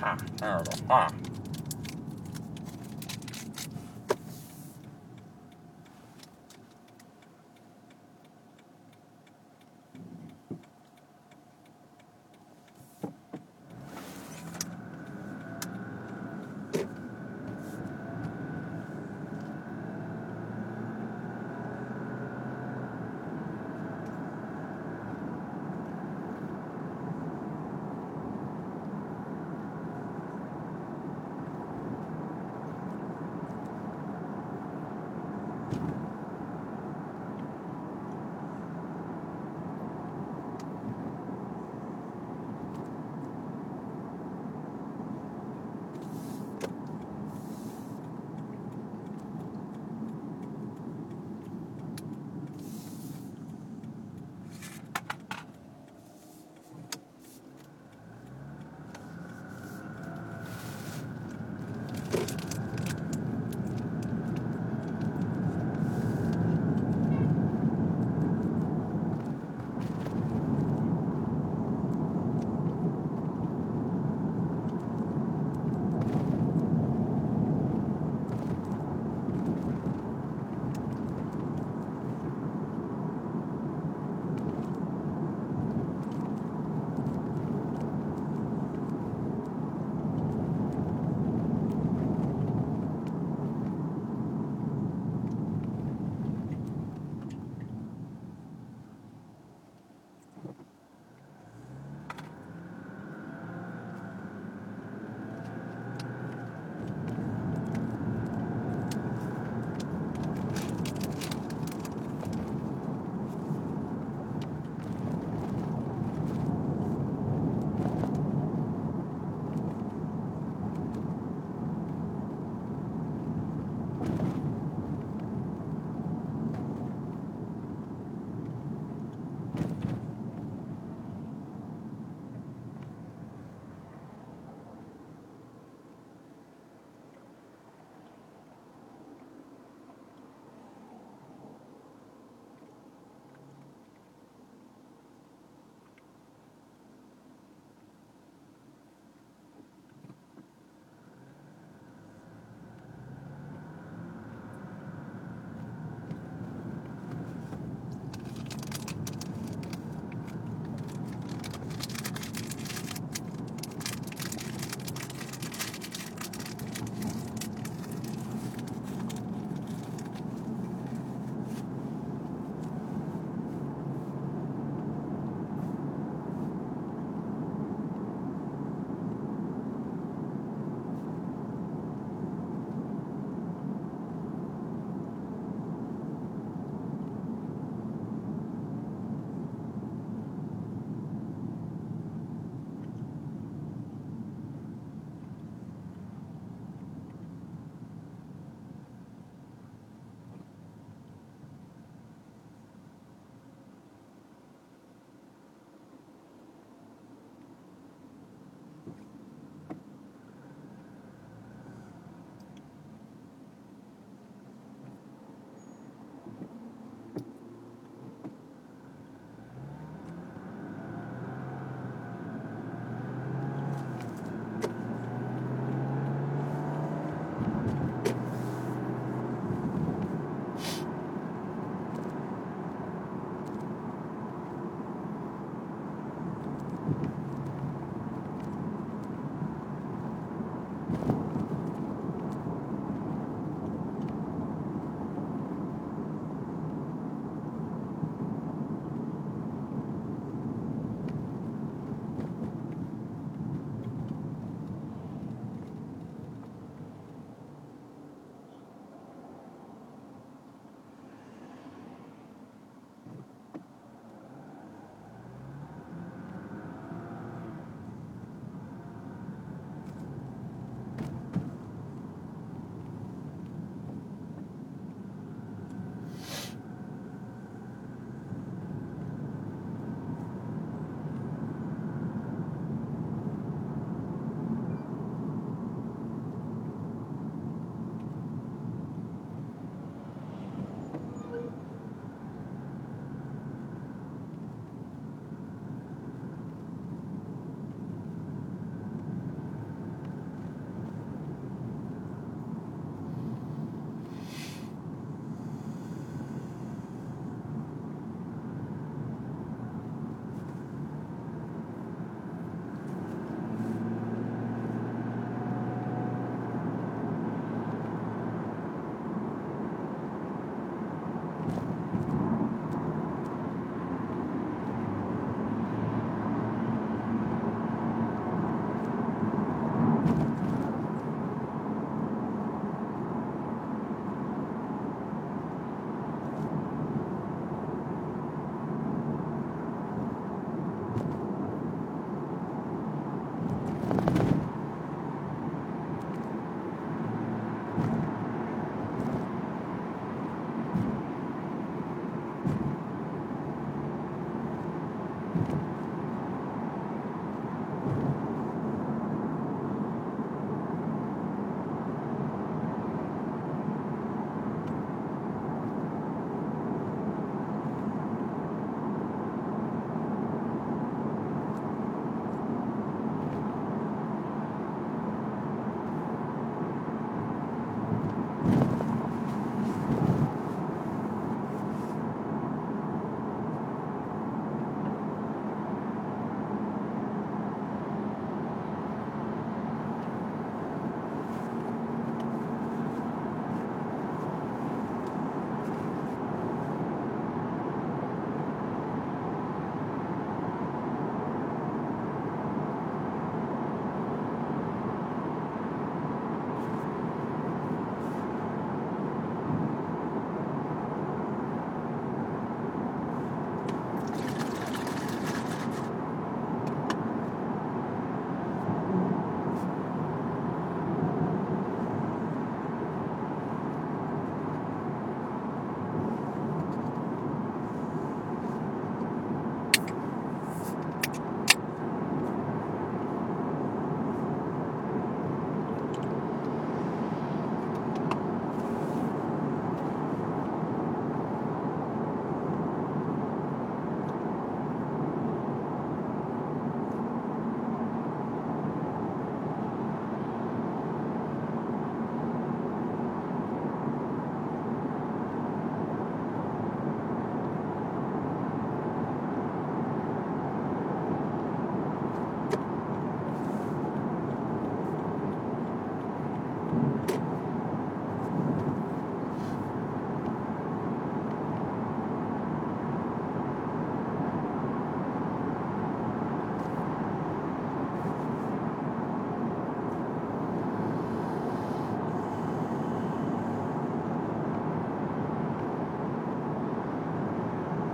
there we go.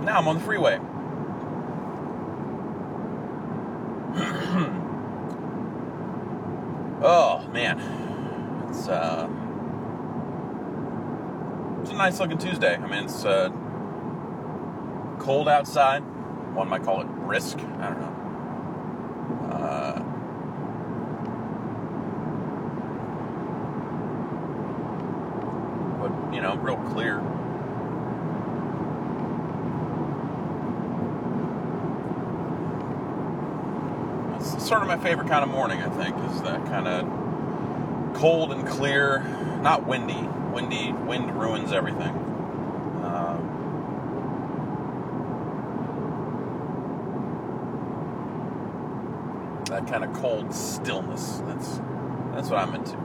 now I'm on the freeway. Oh, man. It's a nice looking Tuesday. I mean, it's cold outside. One might call it brisk. I don't know. But, real clear. It's sort of my favorite kind of morning, I think, is that kind of cold and clear, not windy. Wind ruins everything. That kind of cold stillness. That's what I'm into.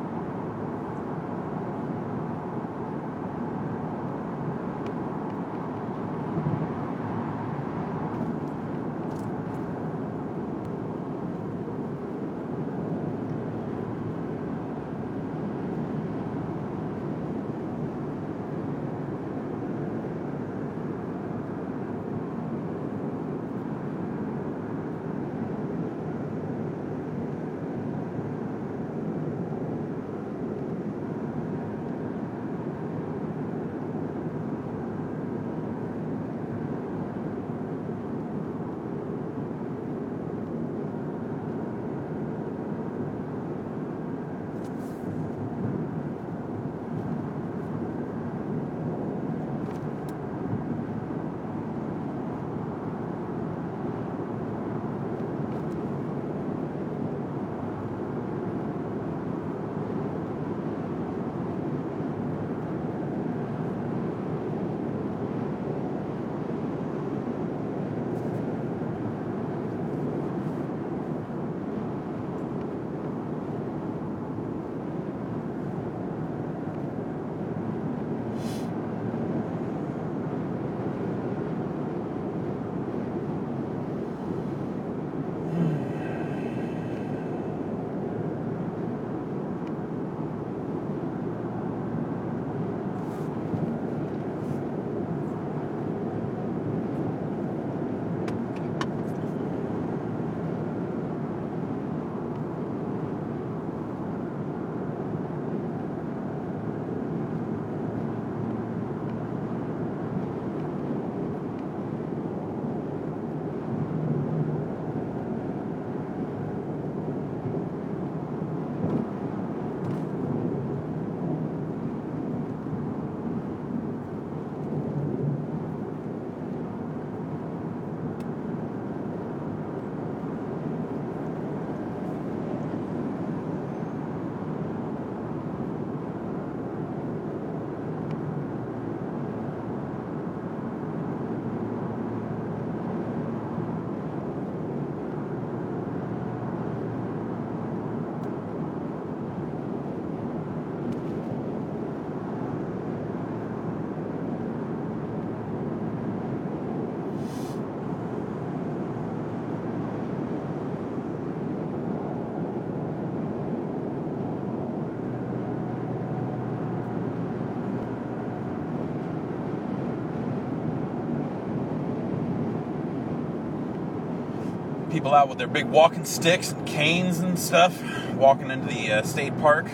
People out with their big walking sticks and canes and stuff, walking into the state park.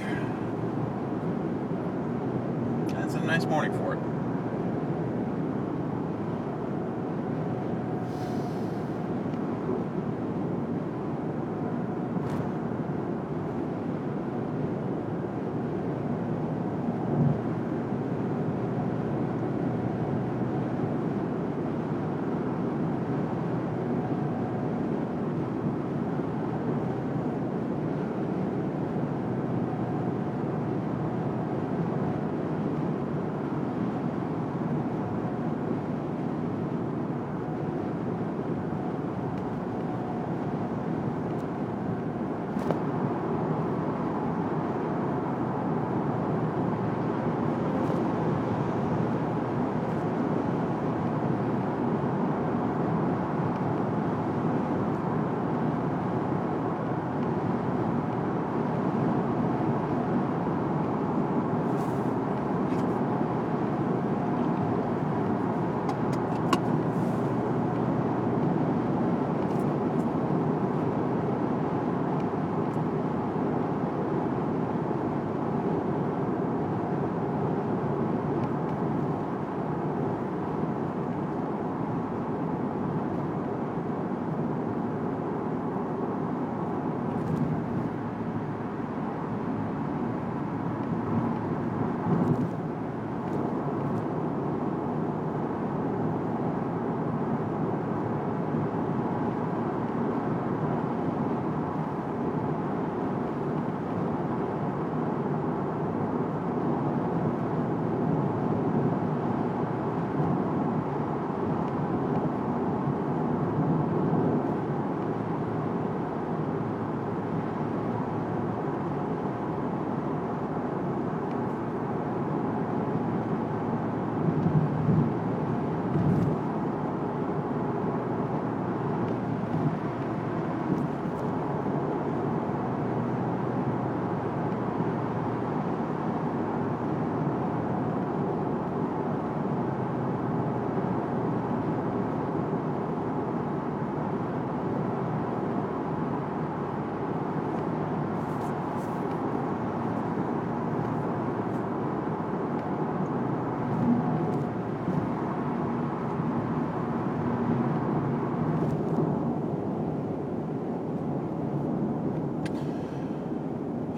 It's a nice morning for it.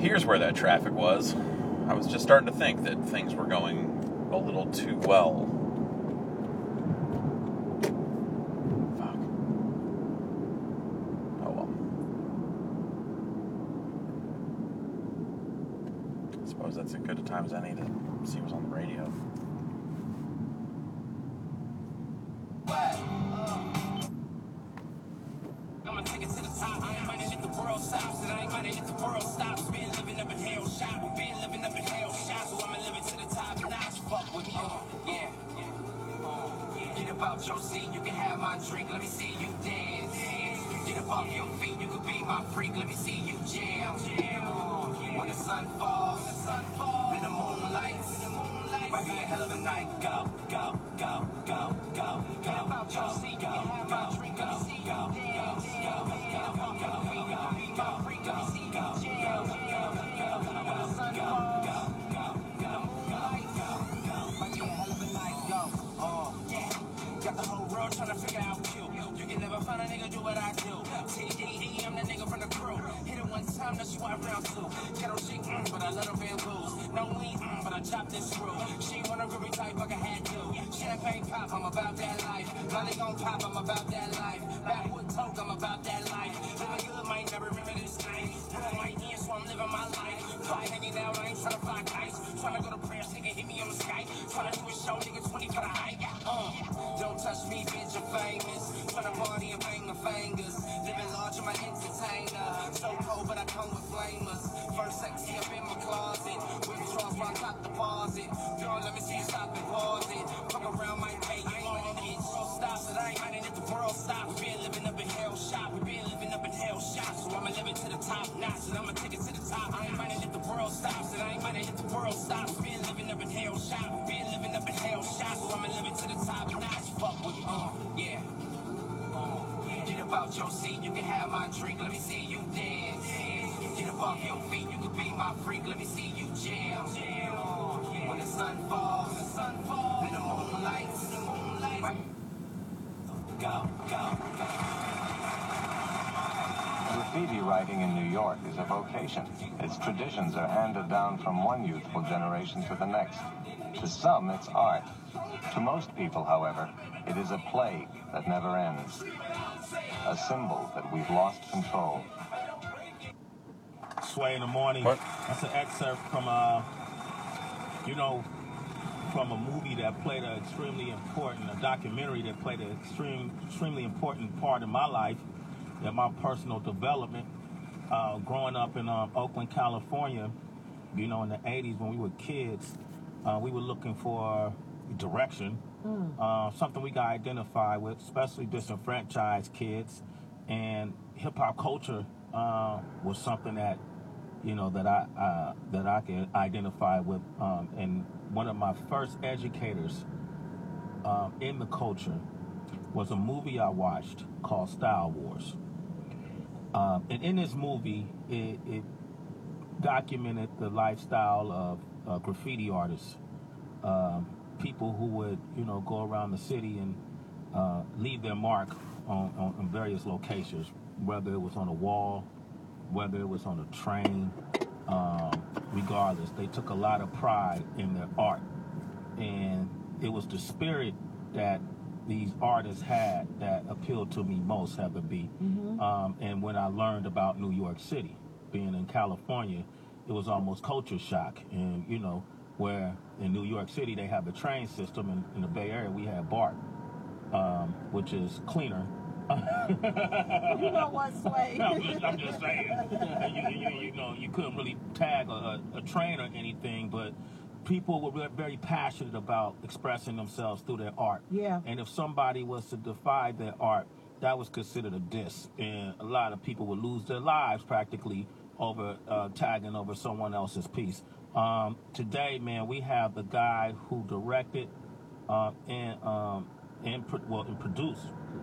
Here's where that traffic was. I was just starting to think that things were going a little too well. Fuck. Oh well. I suppose that's as good a time as any to see what's on the radio. I'ma take it to the top. I ain't minding if the world stops, and I ain't minding if the world stops. Been living up in hell shop, been living up in hell shop, so I'ma live it to the top notch. Fuck with me, yeah. Get up out your seat, you can have my drink. Let me see you dance. Get up off your feet, you can be my freak. Let me see you jam. When the sun falls, in the moonlight, might be a hell of a night. Go, go, go, go, go, go. Get up out your seat, you can have my drink. Let me see you dance. Got the whole world trying to figure out you. You can never find a nigga do what I do. TDE, I'm the nigga from the crew. Hit it one time, that's why I'm round two. Ghetto shit, but I let her bamboos. No weed, but I chop this screw. She wanna groovy type, like I had to. Champagne pop, I'm about that life. Money gon' pop, I'm about that life. Backwood toke, I'm about that life. Living good, might never remember this night. Put my ear, so I'm living my life. Fly hanging out, I ain't tryna fly kites. Tryna go to prayers, nigga, hit me on the Skype. Tryna do a show, nigga, 20 for the hype. Don't touch me, bitch, I'm famous. Tryna party and bang my fingers. Living large, I'm an entertainer. So cold, but I come with flamers. First sexy up in my closet. Withdrawals while I top deposit. Girl, let me see you stop and pause it. Fuck around, might pay you on it. So stop, so I ain't minding if the world stops. We been living up in hell shop. We been living up in hell shop. So I'ma live it to the top notch, and I'ma take it to the top. I ain't minding if the world stops, and I ain't minding if the world stops. We been living up in hell shop. We been living up in hell shop. So I'ma live it to the top notch. Fuck with me, yeah. Get up out your seat, you can have my drink. Let me see you dance. Get up off your feet, you can be my freak. Let me see you jam. When the sun falls, in the moonlight, go, go, go. Graffiti writing in New York is a vocation. Its traditions are handed down from one youthful generation to the next. To some, it's art. To most people, however, it is a plague that never ends. A symbol that we've lost control. Sway in the morning. What? That's an excerpt from from a movie that played a documentary that played an extremely important part in my life, in my personal development. Growing up in Oakland, California, in the 80s when we were kids, we were looking for direction, something we got identified with, especially disenfranchised kids. And hip-hop culture was something that that I can identify with. And one of my first educators in the culture was a movie I watched called Style Wars. And in this movie, it documented the lifestyle of graffiti artists, people who would go around the city and leave their mark on various locations, whether it was on a wall, whether it was on a train, regardless. They took a lot of pride in their art. And it was the spirit that these artists had that appealed to me most, Heather B. And when I learned about New York City, being in California, it was almost culture shock. And, where in New York City they have the train system, and in the Bay Area we have BART, which is cleaner. You know what, Sway? I'm just saying. You couldn't really tag a train or anything, but people were very passionate about expressing themselves through their art. Yeah. And if somebody was to defy their art, that was considered a diss. And a lot of people would lose their lives practically over tagging over someone else's piece. Today, man, we have the guy who directed and produced.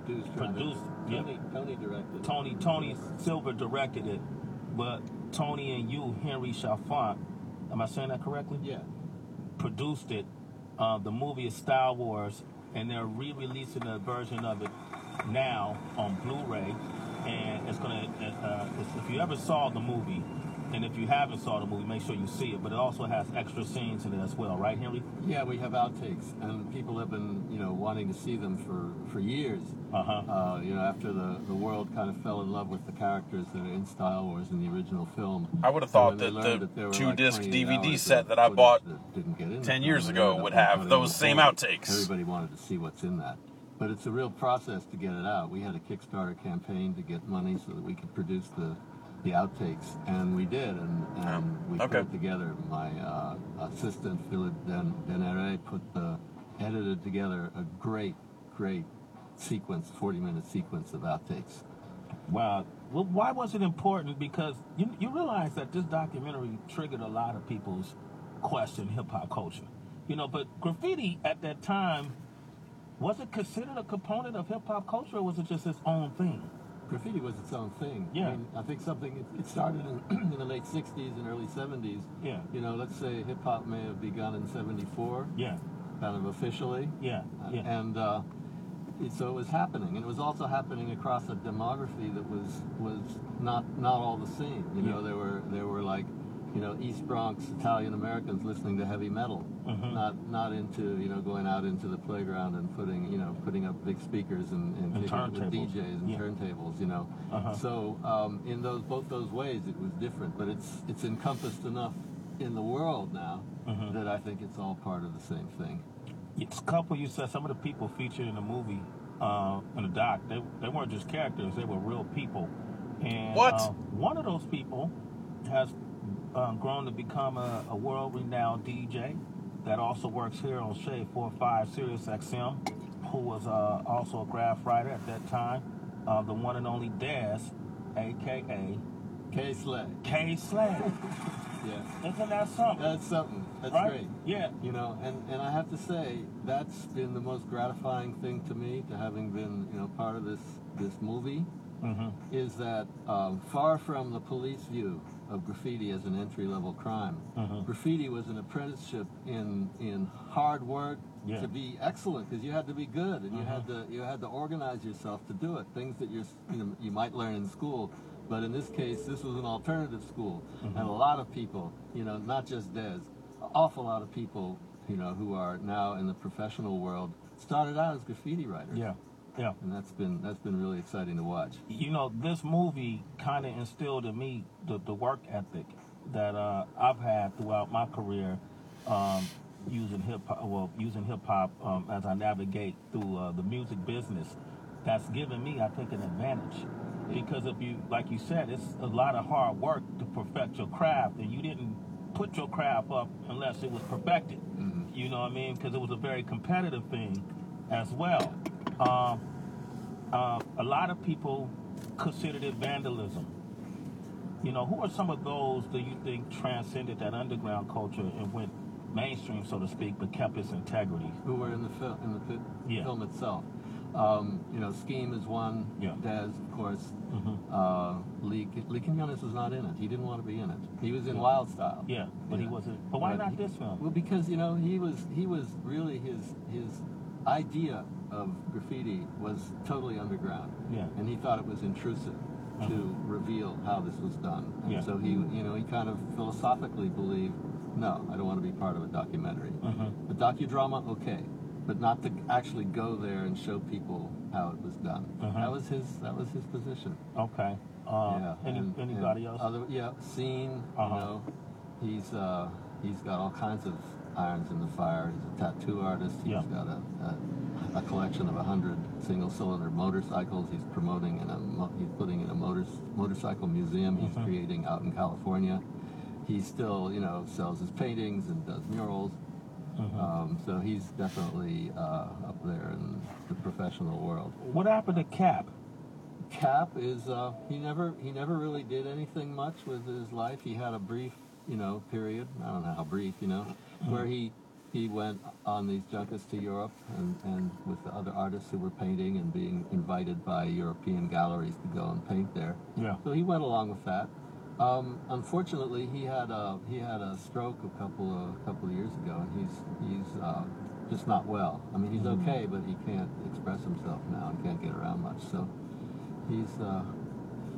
Tony directed. Tony Silver directed it, but Tony and you, Henry Chalfant, am I saying that correctly? Yeah. Produced it. The movie is Style Wars, and they're re-releasing a version of it now on Blu-ray. And it's gonna. If you ever saw the movie, And if you haven't saw the movie, make sure you see it. But it also has extra scenes in it as well, right, Henry? Yeah, we have outtakes, and people have been, wanting to see them for years. After the world kind of fell in love with the characters that are in Star Wars in the original film. I would have So thought when they that learned the there were 2-disc 28 DVD hours set of that I footage bought that didn't get in the 10 film, years they ago ended would up have putting those in the same film. outtakes. Everybody wanted to see what's in that. But it's a real process to get it out. We had a Kickstarter campaign to get money so that we could produce the outtakes, and we did, and we put it together. My assistant, Philip Denere, edited together a great sequence, 40-minute sequence of outtakes. Wow. Well, why was it important? Because you realize that this documentary triggered a lot of people's question hip-hop culture. But graffiti at that time, was it considered a component of hip-hop culture, or was it just its own thing? Graffiti was its own thing. Yeah. I think it started in the late 60s and early 70s. Yeah. Let's say hip-hop may have begun in 74. Yeah. Kind of officially. Yeah. And so it was happening. And it was also happening across a demography that was not all the same. There were like, East Bronx Italian Americans listening to heavy metal, not into going out into the playground and putting up big speakers and kicking with DJs and turntables. So in both those ways it was different, but it's encompassed enough in the world now that I think it's all part of the same thing. It's a couple. You said some of the people featured in the movie, in the doc, they weren't just characters; they were real people. And one of those people has grown to become a world-renowned DJ that also works here on Shade 45 Sirius XM, who was also a graph writer at that time, the one and only Dez, a.k.a. K-Slay. K-Slay. Yeah. Isn't that something? That's something. That's right? great. Yeah. And I have to say, that's been the most gratifying thing to me, to having been, part of this movie, is that far from the police view of graffiti as an entry-level crime, graffiti was an apprenticeship in hard work to be excellent, because you had to be good, and you had to organize yourself to do it. Things that you might learn in school. But in this case, this was an alternative school, and a lot of people, not just Dez, an awful lot of people, who are now in the professional world, started out as graffiti writers. Yeah, yeah. And that's been really exciting to watch. This movie kind of instilled in me the work ethic that I've had throughout my career, using hip hop as I navigate through the music business. That's given me, I think, an advantage. Because if you, like you said, it's a lot of hard work to perfect your craft, and you didn't put your craft up unless it was perfected. You know what I mean? Because it was a very competitive thing as well. A lot of people considered it vandalism. Who are some of those that you think transcended that underground culture and went mainstream, so to speak, but kept its integrity? Who were in the film itself? Scheme is one. Yeah. Dez, of course. Lee Quinones was not in it. He didn't want to be in it. He was in Wild Style. Yeah, but he wasn't. But why not this film? Well, because he was really his idea of graffiti was totally underground. Yeah. And he thought it was intrusive to reveal how this was done. And so he kind of philosophically believed, no, I don't want to be part of a documentary. A docudrama, okay. But not to actually go there and show people how it was done. That was his position. Okay. Anybody else? Scene. He's got all kinds of irons in the fire. He's a tattoo artist. He's got a collection of 100 single-cylinder motorcycles. He's promoting he's putting in a motorcycle museum he's creating out in California. He still sells his paintings and does murals. So he's definitely up there in the professional world. What happened to Cap? Cap is he never really did anything much with his life. He had a brief period. I don't know how brief, where he went on these junkets to Europe and with the other artists who were painting and being invited by European galleries to go and paint there. Yeah. So he went along with that. Unfortunately, he had a stroke a couple of years ago, and he's just not well. I mean, he's okay, but he can't express himself now. He can't get around much. So he's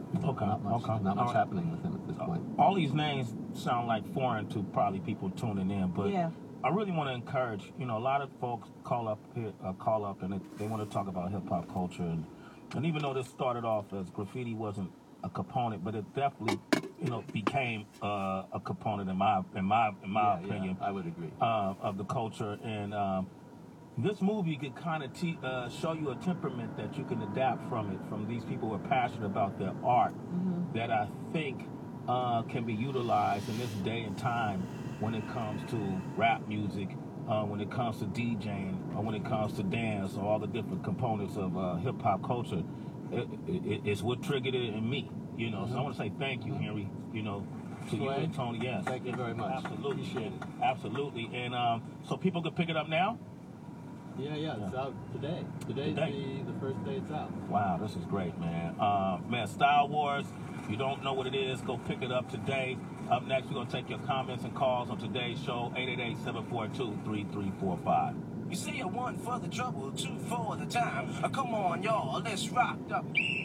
Okay. Not much All right. happening with him at this point. All these names sound like foreign to probably people tuning in, but Yeah. I really want to encourage. A lot of folks call up and they want to talk about hip hop culture, and even though this started off as graffiti wasn't a component, but it definitely became a component in my opinion. I would agree. Of the culture, and this movie could kind of show you a temperament that you can adapt from these people who are passionate about their art, that I think can be utilized in this day and time when it comes to rap music, when it comes to DJing, or when it comes to dance, or all the different components of hip hop culture. It's what triggered it in me, So I want to say thank you, Henry, to you and Tony. Yes, Thank you very much. Absolutely, Appreciate it. Absolutely, and so people can pick it up now. Yeah, it's out today. Today's the first day it's out. Wow, this is great, man. Man, Style Wars. If you don't know what it is, go pick it up today. Up next, we're going to take your comments and calls on today's show, 888-742-3345. You say you're one for the trouble, two for the time. Come on, y'all, let's rock up.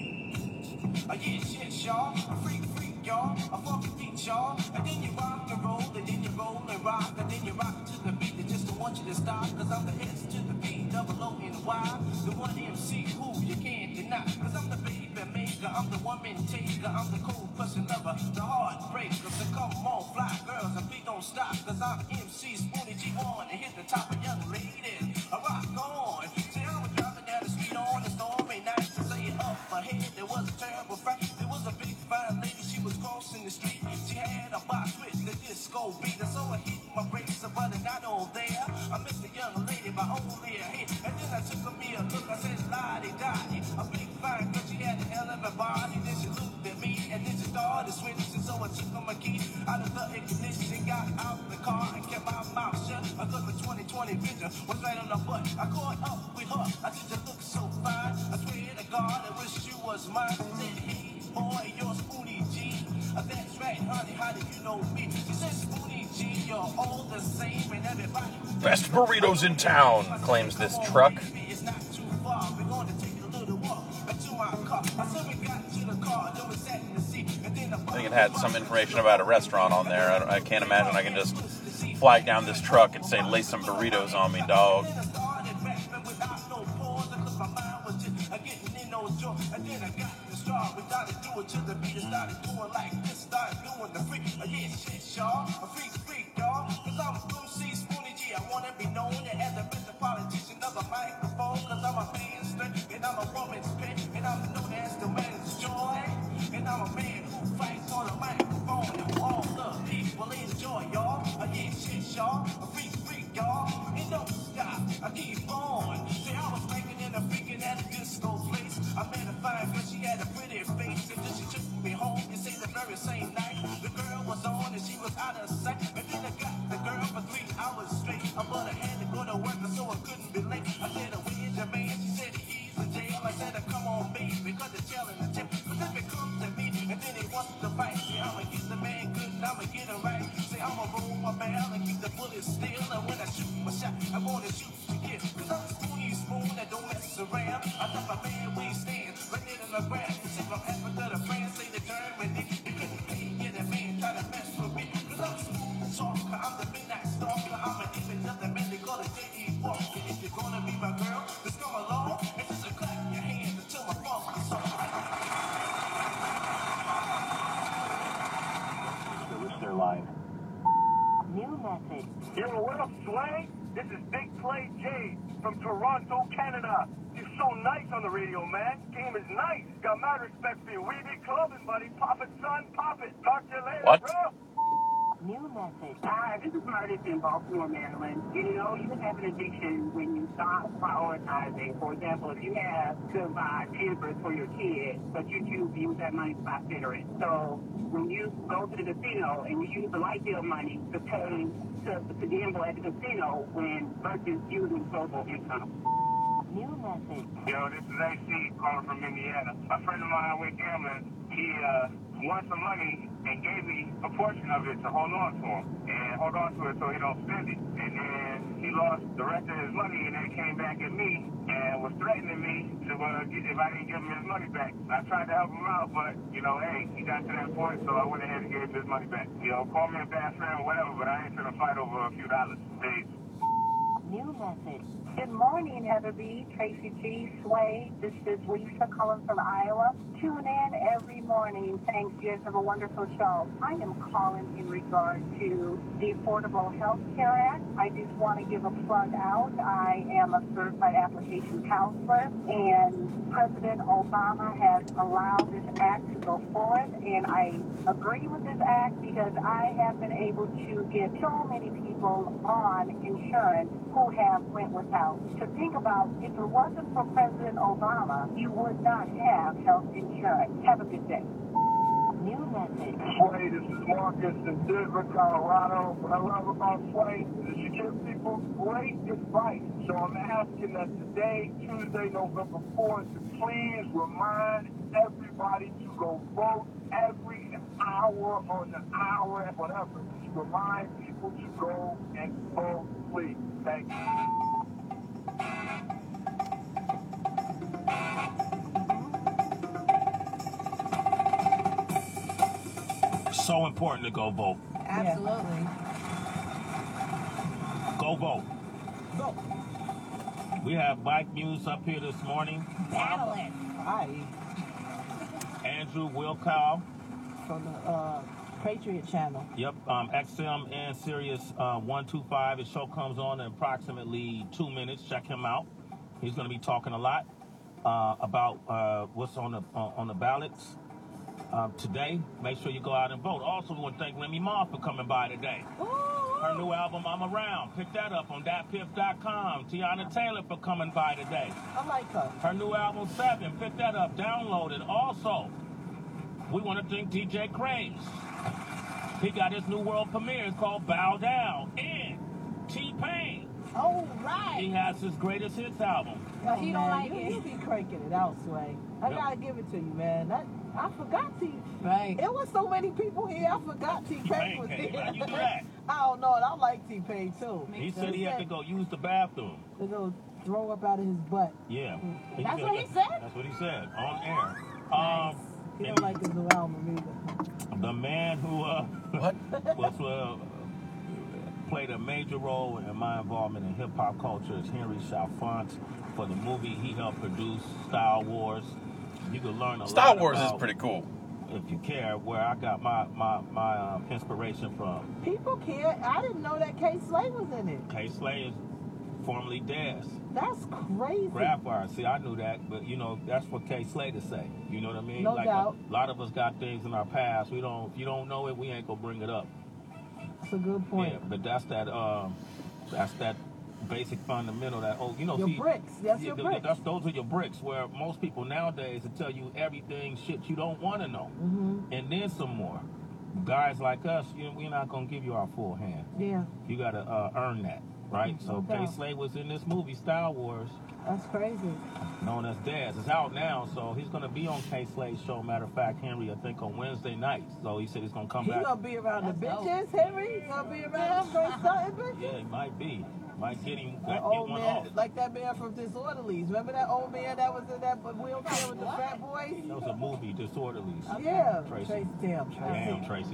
Yes, y'all. Freak, y'all. A funky beat, y'all. And then you rock and roll, and then you roll and rock, and then you rock to the beat. They just don't want you to stop, cause I'm the S to the B, double O and Y. The one MC who you can't deny. Cause I'm the baby maker, I'm the woman taker, I'm the cold person lover, the heartbreaker. So come on, fly girls, and please don't stop, cause I'm MC Spoonie G1 and hit the top of young ladies. I rock on. See, I was driving down the street on a stormy night. To say it up ahead, there was a terrible fight. There was a big fine lady, she was crossing the street. She had a box with the disco beat. And so I hit my brakes, but not on there. I missed the young lady by only a hit. And then I took me a look, I said, lottie-dottie. A big fine girl, she had a hell of a body. Then she looked at me, and then she started switching. So I took my key out of the ignition, got out the car, and kept my mouth shut. I thought the 20/20 vision was right on the butt. I caught up with her, I said, you look so fine. I swear to God, I wish you was mine. She said, hey, boy, you're Spoonie G. That's right, honey, how do you know me? She said, Spoonie G, you're all the same, and everybody. Best burritos in town, claims this truck. It's not too far, we're going to take a little walk to my car. I said we got to the car, then we sat in the seat, and then I think it had some information about a restaurant on there. I can't imagine I can just flag down this truck and say, lay some burritos on me, dog. And then I got the straw, we started doing to the beat, started doing like this, started doing the freak. Shit, y'all, a freak, y'all. Cause I'm MC Spoonie G, I wanna be known as a metropolitan of a microphone. Cause I'm a man's strength, and I'm a woman's pet, and I'm known as the man's joy. And I'm a man who fights on a microphone, and all the people enjoy, y'all. Shit, y'all, a freak, y'all. And don't stop, I keep on. See, I was making and a freaking at a disco place. I met a fine girl, she had a pretty face, and then she took me home and say the very same night. The girl was on and she was out of sight. And then I got the girl for 3 hours straight. But I had to go to work, so I couldn't be late. I said, where's your man? She said, he's in jail. I said, come on, baby, because they're telling the tip. But then it comes to me, and then he wants to fight. See, I'ma get the man good, and I'ma get him right. See, I'ma roll my barrel and keep the bullets still. And when I shoot my shot, I wanna shoot to kill. Cause I'm Spoonie Spoon, I don't mess around. I thought my man we stand right there in the ground. See, from Africa to France, say the Germany. You couldn't pay, get a man try to mess with me. Cause I'm Smooth Talker, I'm the midnight stalker. I'm an even other man, they call it J.E. Walker. If you're gonna be my girl, just come along and just clap your hands until my phone is on. The Rooster line. New message. Yo, what up, Sway? This is Big Play J from Toronto, Canada. You're so nice on the radio, man. Game is nice. Got mad respect for you. We be clubbing, buddy. Pop it, son. Pop it. Talk to you later, What? bro. New message. Hi, this is Meredith in Baltimore, Maryland. You have an addiction when you start prioritizing. For example, if you have to buy Pampers for your kid, but you choose to use that money to buy cigarettes. So when you go to the casino and you use the light bill money to pay to gamble at the casino when versus using disposable income. New message. Yo, this is AC calling from Indiana. A friend of mine went gambling. He won some money and gave me a portion of it to hold on to him and hold on to it so he don't spend it. And then he lost the rest of his money and then came back at me and and was threatening me to get, if I didn't give him his money back. I tried to help him out, but, you know, hey, he got to that point, so I went ahead and gave him his money back. You know, call me a bad friend or whatever, but I ain't trying to fight over a few dollars. Peace. New message. Good morning, Heather B, Tracy G, Sway. This is Lisa calling from Iowa. Tune in every morning. Thanks. You guys have a wonderful show. I am calling in regard to the Affordable Health Care Act. I just want to give a plug out. I am a certified application counselor, and President Obama has allowed this act to go forward, and I agree with this act because I have been able to get so many people on insurance who have went without. To think about, if it wasn't for President Obama, you would not have health insurance. Have a good day. New message. Sway, this is Marcus in Denver, Colorado. What I love about Sway is you give people great advice. So I'm asking that today, Tuesday, November 4th, to please remind everybody to go vote every hour on the hour and whatever. Just remind people to go and vote, please. Thank you. So important to go vote. Absolutely. Go vote. Go. We have Mike Muse up here this morning. Battling. Hi, Andrew Wilkow. from the Patriot Channel. Yep, XM and Sirius 125. His show comes on in approximately 2 minutes. Check him out. He's going to be talking a lot about what's on the ballots today. Make sure you go out and vote. Also, we want to thank Remy Ma for coming by today. Her new album, I'm Around. Pick that up on datpiff.com. Tiana Taylor for coming by today. I like her. Her new album, 7. Pick that up. Download it. Also, we want to thank DJ Craze. He got his new world premiere. It's called Bow Down. And T-Pain. Oh, right. He has his greatest hits album. But he don't like you, it. You be cranking it out, Sway. I Yep. gotta give it to you, man. I forgot T. Right. It was so many people here. I forgot T-Pain T-Pain was came here. out. You do that. I don't know. And I like T-Pain too. He said he had to go use the bathroom. To go throw up out of his butt. Yeah. That's what he said? That's what he said on air. He don't like his new album either. The man who was played a major role in my involvement in hip hop culture is Henry Chalfant. For the movie he helped produce, Star Wars. You can learn a lot. Star Wars is about, pretty cool. if you care, where I got my inspiration from. People care. I didn't know that Kay Slay was in it. Kay Slay is formerly Daz. That's crazy. Graphire. See, I knew that, but you know, that's for Kay Slay to say. You know what I mean? No like doubt. A lot of us got things in our past. If you don't know it, we ain't gonna bring it up. That's a good point. Yeah, but that's that basic fundamental that Your bricks. That's your bricks. Those are your bricks. Where most people nowadays will tell you everything shit you don't want to know, and then some more. Guys like us, we're not gonna give you our full hand. Yeah. You gotta earn that, right? So No Kay doubt. Slay was in this movie Star Wars, That's crazy. known as Daz. It's out now, so he's gonna be on Kay Slay's show. Matter of fact, Henry, I think on Wednesday nights. So he said he's gonna come He back. gonna be around the That's bitches, Henry? He gonna be around the straight something bitches? Yeah, he might be. Might get him. That Get old one man, off. like that man from Disorderlies. Remember that old man that was in that wheelchair with the fat boys? That was a movie, Disorderlies. Yeah. Tracy. Damn, Damn, Tracy.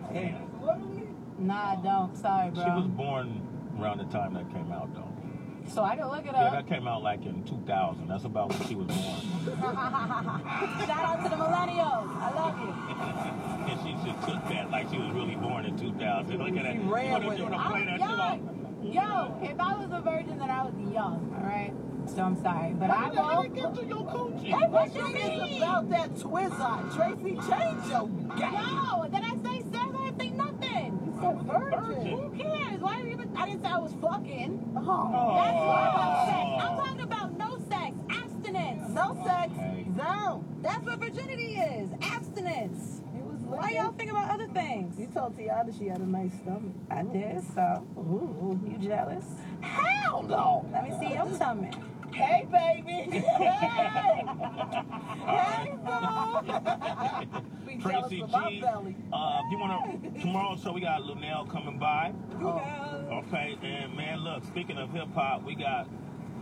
Damn. Nah, I don't. Sorry, bro. She was born around the time that came out, though. So I can look it Yeah, up. that came out like in 2000. That's about when she was born. Shout out to the millennials. I love you. And she just took that like she was really born in 2000. Look at that. She ran with You it. wanna play that shit off? Yo, if I was a virgin, then I was young, all right? So I'm sorry, but I Let me will. get to your coochie. Hey, what you It's mean? about that Twizzle. Tracy, change your game. No, did I say sex? I didn't say nothing. You said virgin. Who cares? Why are you even? I didn't say I was fucking. Oh, That's what about sex. I'm talking about no sex, abstinence. no sex. Hey. Down. That's what virginity is, abstinence. It was Why licking. y'all think about other things? You told Tiana she had a nice stomach. I did, so. Ooh. You jealous? Hell no. Let me see your tummy. Hey, baby. Hey. Hey, boo. Be jealous Tracy of my G. belly. You wanna tomorrow's show? We got Lunel coming by. Oh. Okay, and man, look. Speaking of hip hop, we got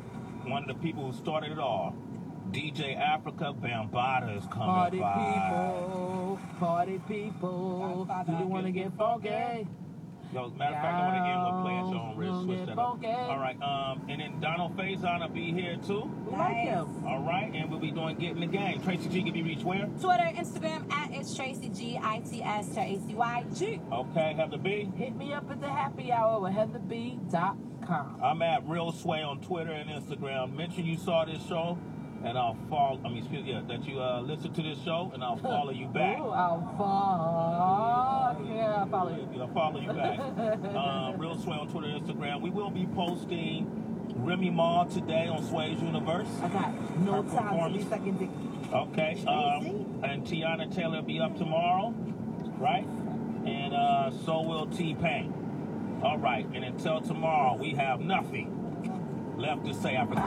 one of the people who started it all, DJ Africa Bambaataa is coming Party by. party people, do you want to get funky? Yo, matter of fact, I want to end with Play at Your Own Risk. Switch that up. All right, and then Donald Faison will be here too. We like him. All right, and we'll be doing Get in the Game. Tracy G can be reached where? Twitter, Instagram, at it's Tracy G, ITS-TRACYG. Okay, Heather B. Hit me up at the happy hour with HeatherB.com. I'm at Real Sway on Twitter and Instagram. Mention you saw this show, and I'll follow. I mean, that you listen to this show, and I'll follow you back. Ooh, I'll follow. Yeah, I'll follow you. I'll follow you back. Real Sway on Twitter and Instagram. We will be posting Remy Ma today on Sway's Universe. I got no time. At least I can dig. Okay. And Tiana Taylor will be up tomorrow, right? And so will T-Pain. All right. And until tomorrow, we have nothing left to say after the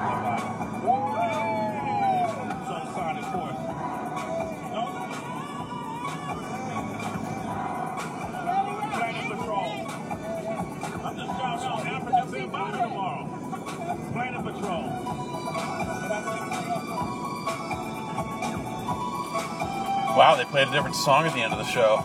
So Sonic Force. No? Planet Patrol. I'm just shouting out Africa Bambaataa tomorrow. Planet Patrol. Wow, they played a different song at the end of the show.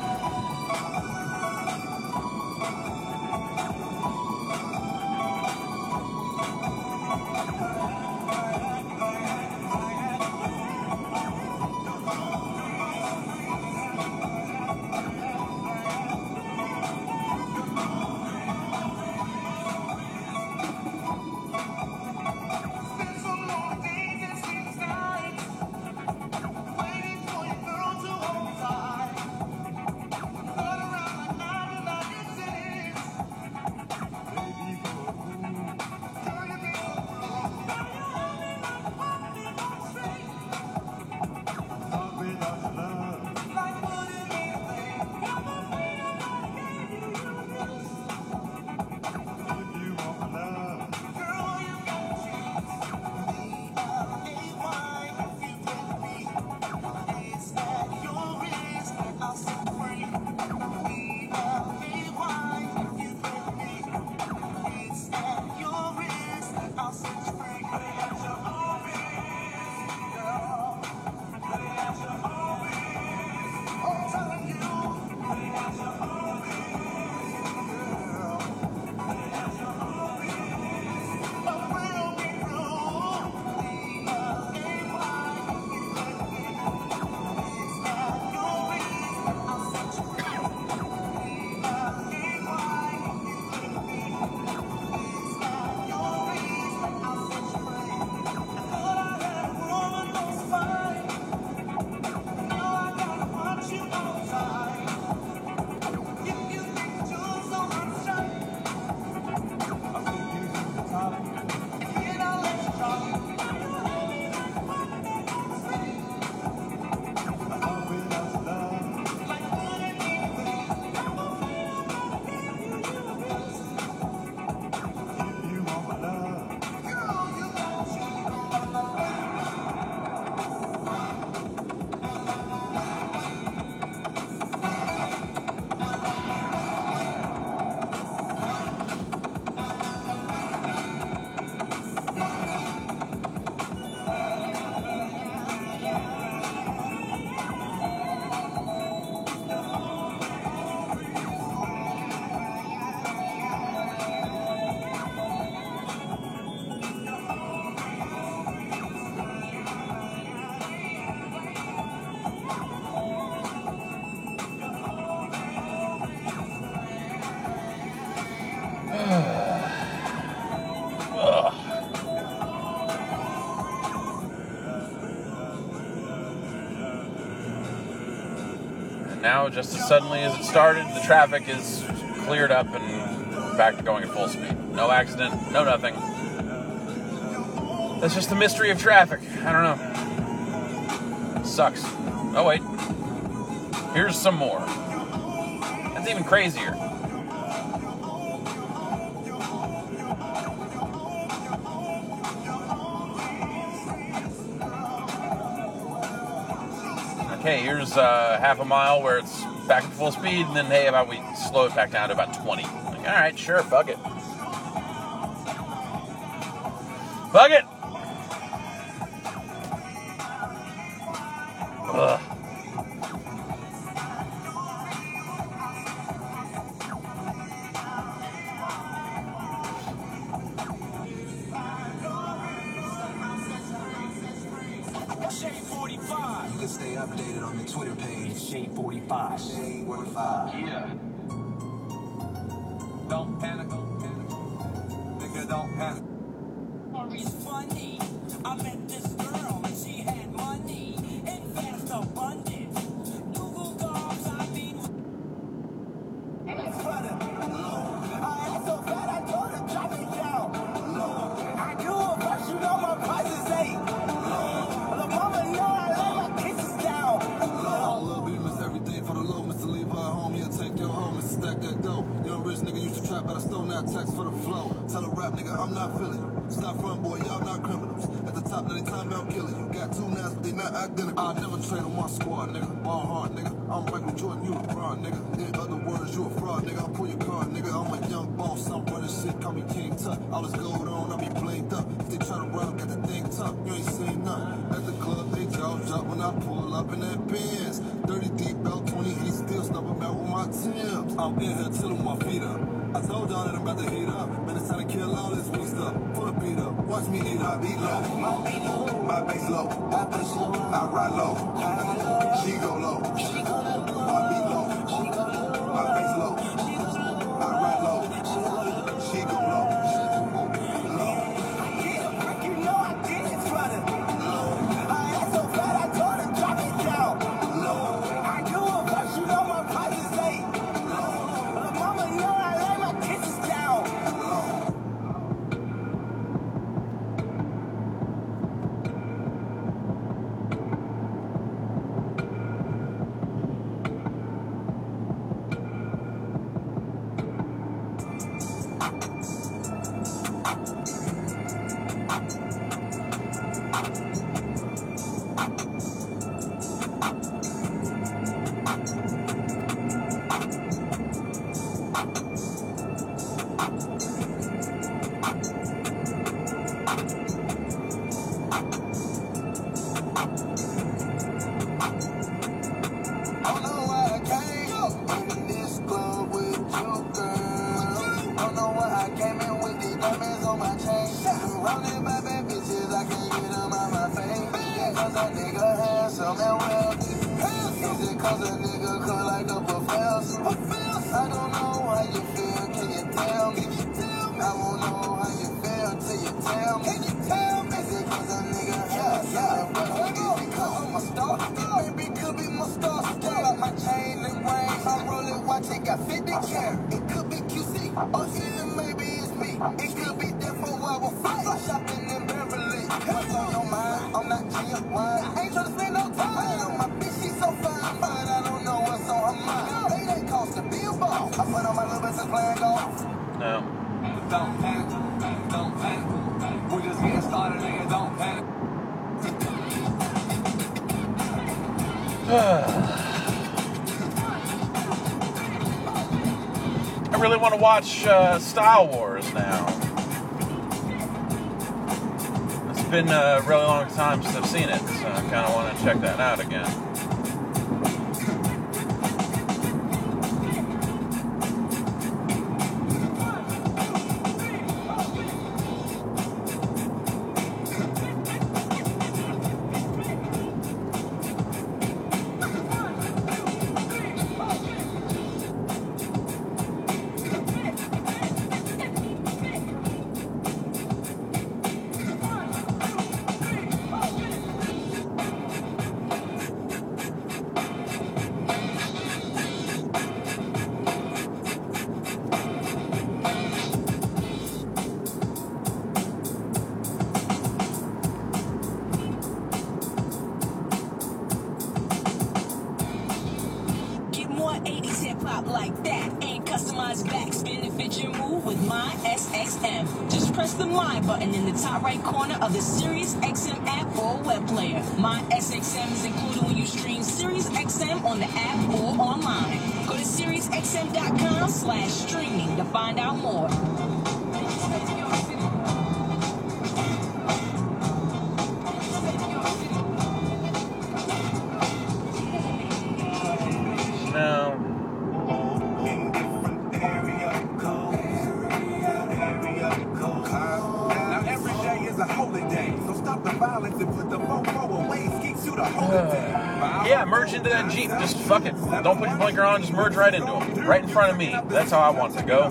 Now, just as suddenly as it started, the traffic is cleared up and we're back to going at full speed. No accident, no nothing. That's just the mystery of traffic. I don't know. Sucks. Oh, wait. Here's some more. That's even crazier. Okay, here's half a mile where it's back at full speed, and then, hey, how about we slow it back down to about 20? Like, all right, sure, fuck it. Fuck it. Ugh. Shade 45. You can stay updated on the Twitter page. Shade 45. Shade 45. Yeah. Don't panic. Nigga, don't panic. It's funny. I met this girl and she had money in vast abundance. Google Dogs, I mean. It's funny. I am so fat, I told her drop it down. I do it, but you know my price is 8. The mama know I lay my kisses down. Love me, miss everything for the low. Mr. Leave her home, yeah, take your home, Mr. Stack that dough. Young rich nigga used to trap, but I stole now text for the flow. Tell a rap nigga, I'm not feeling you. Stop front, boy, y'all not criminals. At the top, now they time about killing you. Got 2 now, but they not identical. I never trade on my squad, nigga. Ball hard, nigga. I'm Michael Jordan, you LeBron, nigga. In other words, you a fraud, nigga. I'll pull your card, nigga. I'm a young boss, I'm running shit, call me King Tut. All this gold on, I be blinked up. If they try to run, got the thing tucked, you ain't seen nothing. At the club, they jaw drop when I pull up in that Benz. 30 deep belt, 20 heat, still snubbing out with my Timbs. I'm in here chilling with my feet up. I told y'all that I'm about to heat up. Man, it's time to kill all this weak stuff. Pull a beat up, watch me eat up. I beat low, my bass low. I ride low, she go low. I beat low, my bass low. I ride low, she go low. You know I did it for them. I am so fat, I told her drop it down. I do it, but you know my price is 8. The mama know I lay my kisses down. I really want to watch Style Wars now. It's been a really long time since I've seen it, so I kind of want to check that out again. SiriusXM.com/streaming to find out more. merge into that Jeep. Just fuck it. Don't put your blinker on. Just merge right into him. Right in front of me. That's how I want it to go.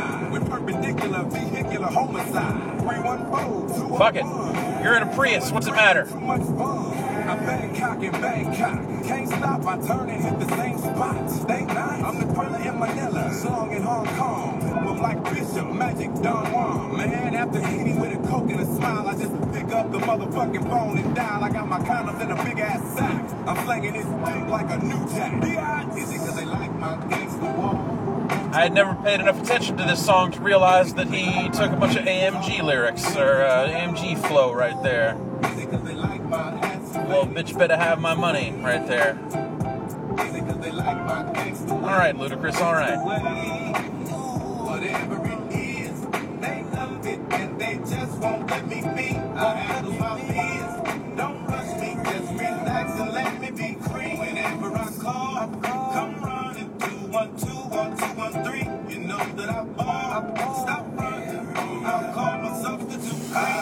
Fuck it. You're in a Prius. What's it matter? I'm Bangkok in Bangkok. Can't stop, I turn and hit the same spot. Stay nice. I'm the thriller in Manila, song in Hong Kong. With like Bishop, Magic, Don Juan. Man, after hitting with a coke and a smile, I just pick up the motherfucking phone and dial. I got my condoms in a big ass sack. I'm slanging this thing like a new jack. Is it cause they like my gangster walk? I had never paid enough attention to this song to realize that he took a bunch of AMG lyrics, or AMG flow right there. Is it cause they like my ass? Well, bitch better have my money right there. Is it cause they like my gangster? Alright, Ludacris, alright. Whatever it is, they love it and they just won't let me be. I handle my biz. Don't rush me, just relax and let me be free. Whenever I call, come running 212-1213. You know that I ball. Stop running, I'll call my substitute.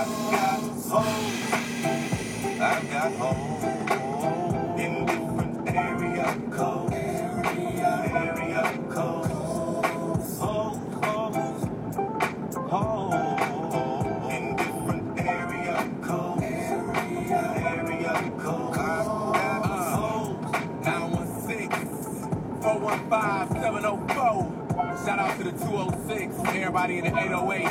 I've got holes in different area codes. Area codes. In different area codes. Area codes. I've got holes. 916-415-704. Shout out to the 206. Everybody in the 808.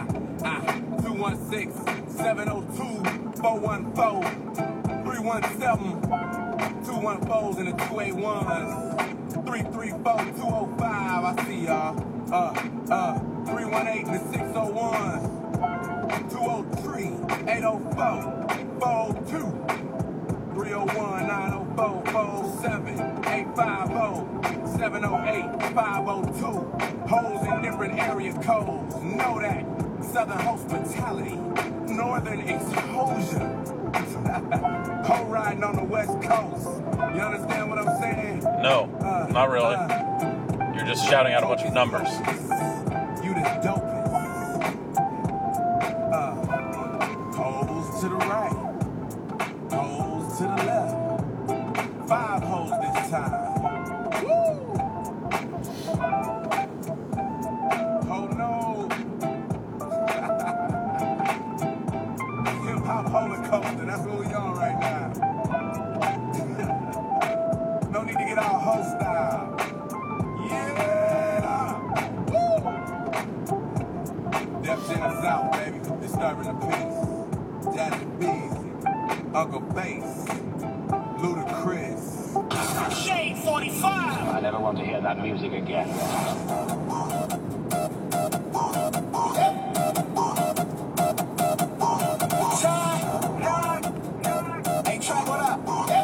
216-702-414. 317, 214s and the 281s. 334-205, I see y'all. 318 and the 601. 203-804, 402. 301-904-47-850-708-502. Holes in different area codes. Know that. Southern hospitality. Northern exposure. Co-riding on the West Coast. You understand what I'm saying? No, not really. You're just shouting out a bunch of numbers. You the dopest. Holes to the right. Holes to the left. 5 holes this time. Woo! Oh no. Hip-hop holocaust, that's what we on right now. No need to get all hostile. Yeah! Woo! Def Jam South, baby. Disturbing the peace. Jazzy Beezy. Uncle Bass. Ludacris. Shade 45! I never want to hear that music again. Hey, Trey, what up?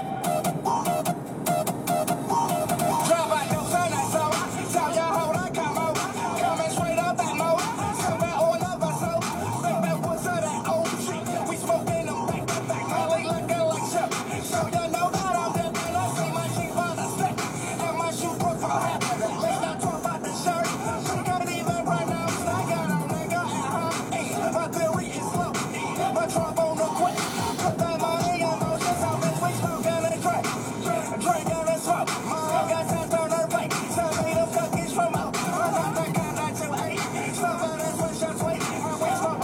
Drive by your son, so tell your hoe to come over. Coming straight up that motor. Somewhere all of us, so bring back what's of that old shit. We smoking them back to back. Molly looking like shit. So you know that I'm there, and I see my sheep by the stick. And my shoe broke from half. Let's not talk about the shirt. She can't even run out. I got on nigga at home. My theory is slow. My trombone no quick. Put that money in motion. So bitch, we smoking and drink. Drinking and smoke. I got time on her plate. Tell me the cookies from out. I'm not that kind that you ate. Some of this was just sweet. And we smoke.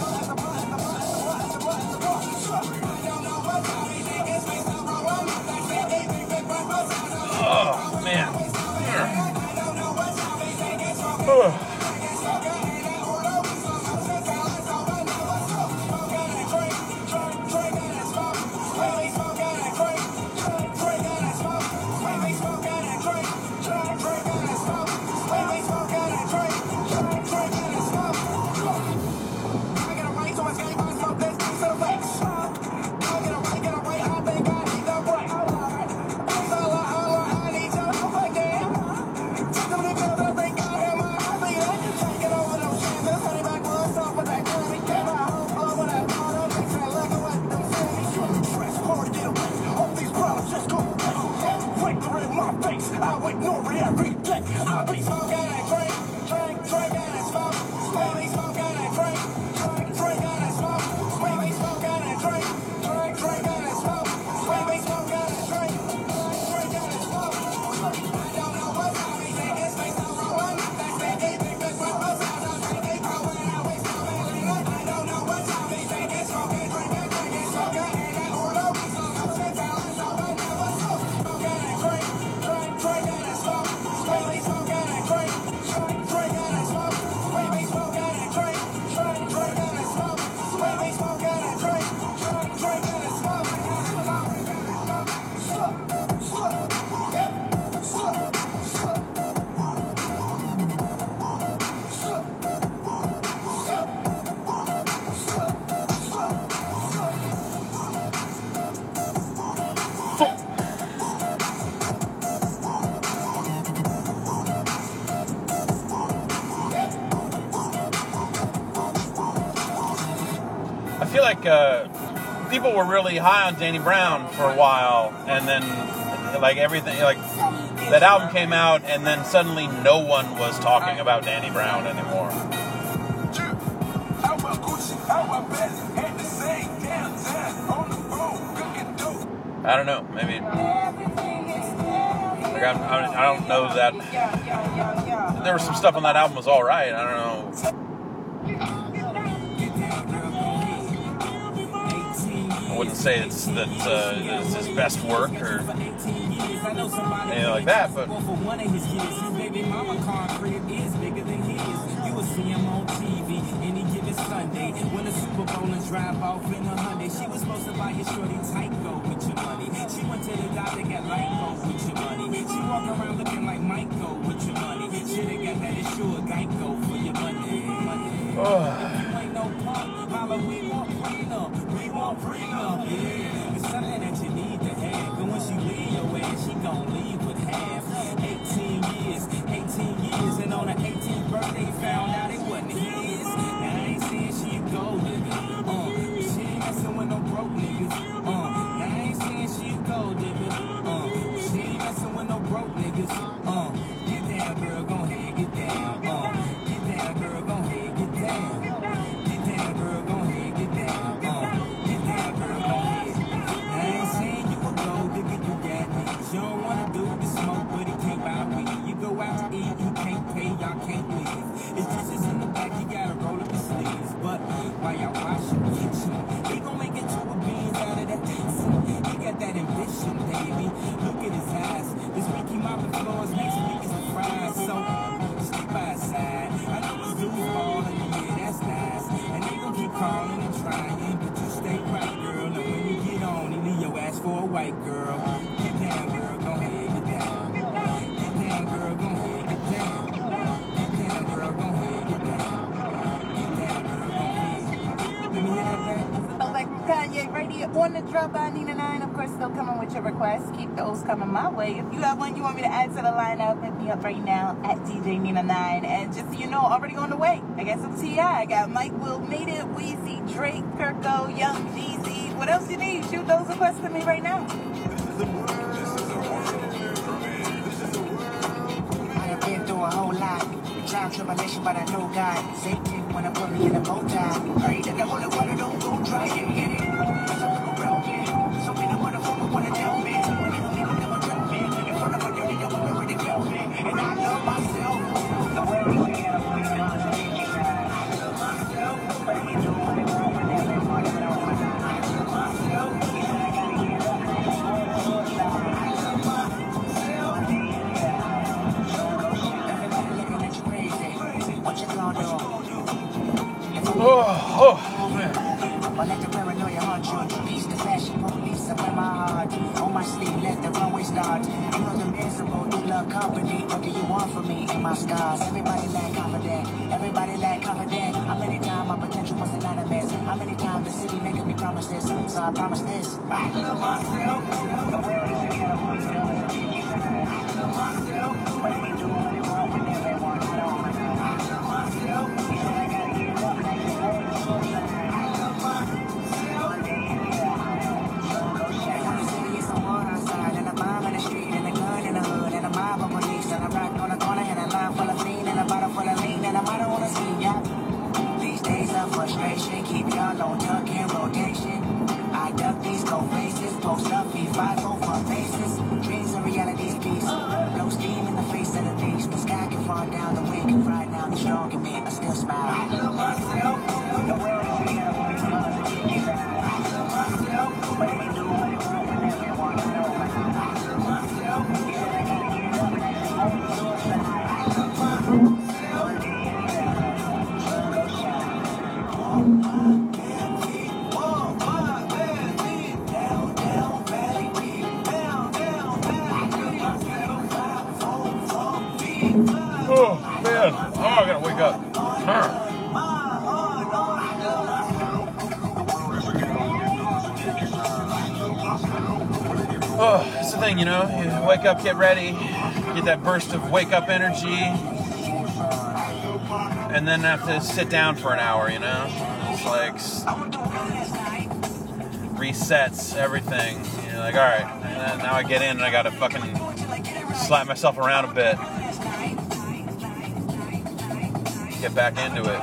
Oh, man. Ugh. Take it over the feel like people were really high on Danny Brown for a while, and then like everything, like that album came out, and then suddenly no one was talking about Danny Brown anymore. I don't know, maybe. Like I don't know that. There was some stuff on that album was all right. I don't know. I wouldn't say it's his best work or anything like that, but. Sunday, when the Super Bowl and drive off in a Hyundai, she was supposed to buy your shorty Tyco with your money. She went to the doctor, got Lyco with your money. She walk around looking like Michael with your money. Shoulda got that insured Geico for your money. If you ain't no punk, holla, we want prenup. We want prenup, yeah. It's something that you need to have. But when she leave your ass, she gon' leave with half. 18 years, and on her 18th birthday, found out it wasn't his. She a gold nigga, she ain't messing with no broke niggas, I ain't saying she a gold nigga, she ain't messing with no broke niggas, get down girl, gon' ahead, get down, get down girl, gon' ahead, get down, get down girl, gon' ahead, get down, get down girl, gon' ahead, I ain't saying you a gold nigga, you got me, you don't wanna do the smoke, but it can't buy me, you go out to eat, you can't pay, y'all can't leave, it's just in the back, you gotta roll up the sleeves. But while y'all washing the kitchen, he gon' make it to a beans out of that dancing. He got that ambition, baby. Look at his eyes. This week he mopping floors, next week is the fries. So stick by his side. I know his dudes ballin', yeah, that's nice. And they gon' keep calling and trying, but you stay right, girl. Now when you get on, he leave your ass for a white girl. Get down, girl, go ahead, get down. Get down, girl, go ahead, get down. Get down, girl, go ahead, get down. Like Kanye Radio on the drop by Nina 9. Of course, still coming with your requests. Keep those coming my way. If you have one you want me to add to the lineup, hit me up right now at DJ Nina 9. And just so you know, already on the way. I got some T.I. I got Mike Will, Made It, Weezy, Drake, Kirko, Young Jeezy. What else you need? Shoot those requests to me right now. I have been through a whole lot. Trial, tribulation, but I know God. Satan wanna put me in a bow tie. Pray that the holy water don't go dry. Get it? Cause I look around me. So many motherfuckers wanna tell me. When you never tell me. In front of a dirty devil, already tell me. And I love myself. The way we get up, we done. I love myself. But he do what it wrong with everyone. I love myself. He said I gotta get up. I love myself. What you gonna do? Oh, man. Or let the paranoia haunt you. Peace the fashion police up in my heart. On my sleeve, let the runway start. You know the miserable, you love company. What do you want from me and my scars? Everybody lack confident. Everybody lack confident. How many times my potential was anonymous? How many times the city making me promise this? So I promise this. I love myself. The way we get up, we done. I love myself. But he do what he want with everyone. I love myself. He said I gotta get up. These days of frustration keep y'all on tuck and rotation. I duck these cold faces, post up, V5 over faces. Dreams and reality's peace. Blow steam in the face of the beast. The sky can fall down, the wind can ride down, the strong in me, I still smile. I love myself. The world is here, I love myself. But he do what he want with everyone. I love myself. He said I gotta get up and act on the suicide. I love myself. Oh, man. Oh, I gotta wake up. Oh, it's the thing, you know. You wake up, get ready, get that burst of wake up energy, and then have to sit down for an hour, you know? It's like resets everything. And you're like, all right. And then now I get in and I gotta fucking slap myself around a bit. Get back into it.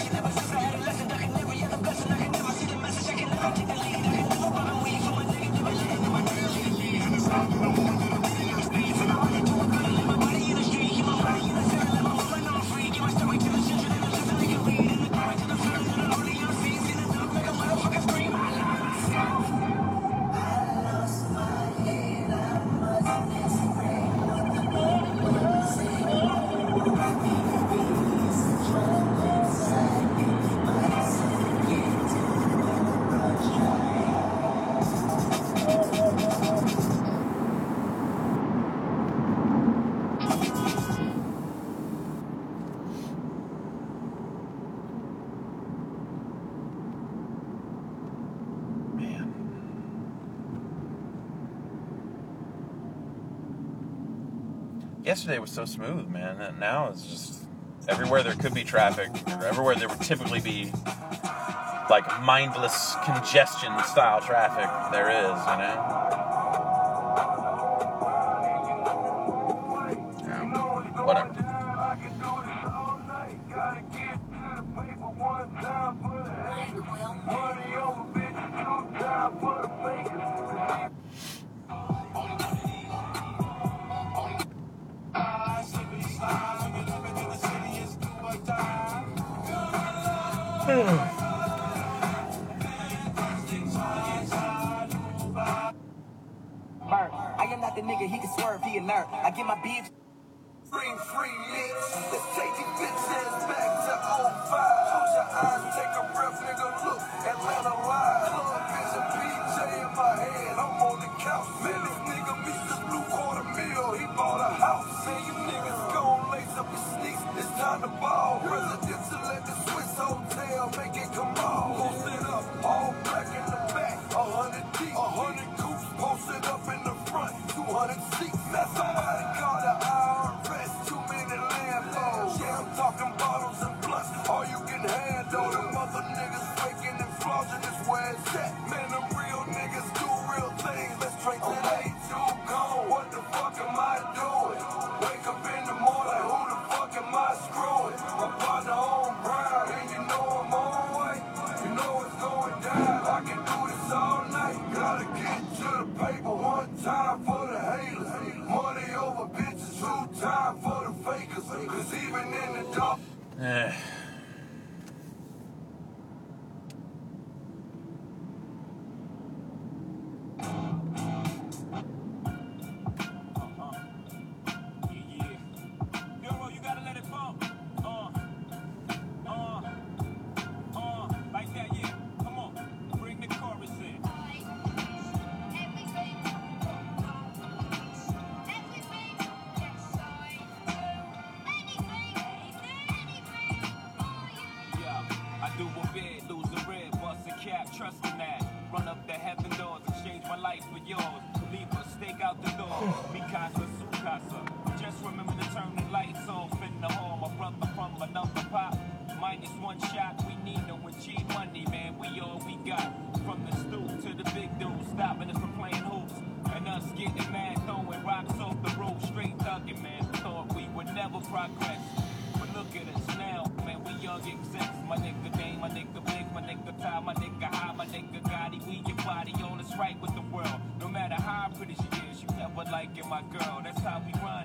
Yesterday was so smooth, man. And now it's just everywhere there could be traffic, or everywhere there would typically be like mindless congestion style traffic, there is, you know? Yeah, whatever. I am not the nigga, he can swerve, he inert. I get my beef. Free licks. Let's take these bitches back to 05. Close your eyes, take a breath, nigga, look. Atlanta live. Love vision, PJ in my hand. I'm on the couch. Man, this nigga Mr. Blue quarter mil. He bought a house. Man, you niggas gon' lace up your sneaks. It's time to ball. Presidential at the Swiss Hotel. Make it come on. Post it up. All black in the back. 100 deep. 100 coops. Posted up in the front. 200 seats. Now somebody call the IRS. Too many Lambos. Yeah, I'm talking bottles and blunts. All you can handle. Them other niggas faking and flossing is where it's at. Man, them real niggas do real things. Let's straight to that. Too gone. What the fuck am I doing? Wake up in the morning. Who the fuck am I screwing? My partner on Brown. And you know I'm on way. You know it's going down. I can do this all night. Gotta get to the paper one time for the haters. Money over bitches, two time for the fakers. Cause even in the dark. Like that, yeah. Come on, bring the chorus in. I do a bid, lose a rib, bust a cap, trust in that. Run up the heaven doors, exchange my life for yours. Leave a stake out the door, mi casa, su casa. Just remember to turn the lights off in the hall. My brother from another pop, minus one shot. We need no G money, man. We all we got. From the stoop to the big dude, stopping us from playing hoops. And us getting mad, throwing rocks off the roof, straight thugging, man. Thought we would never progress. But look at us now, man, we young execs. My nigga Dane, my nigga Big, my nigga Ty, my nigga High, my nigga Gotti. We your body, all is right with the world. No matter how pretty she is, you never liking my girl. That's how we run.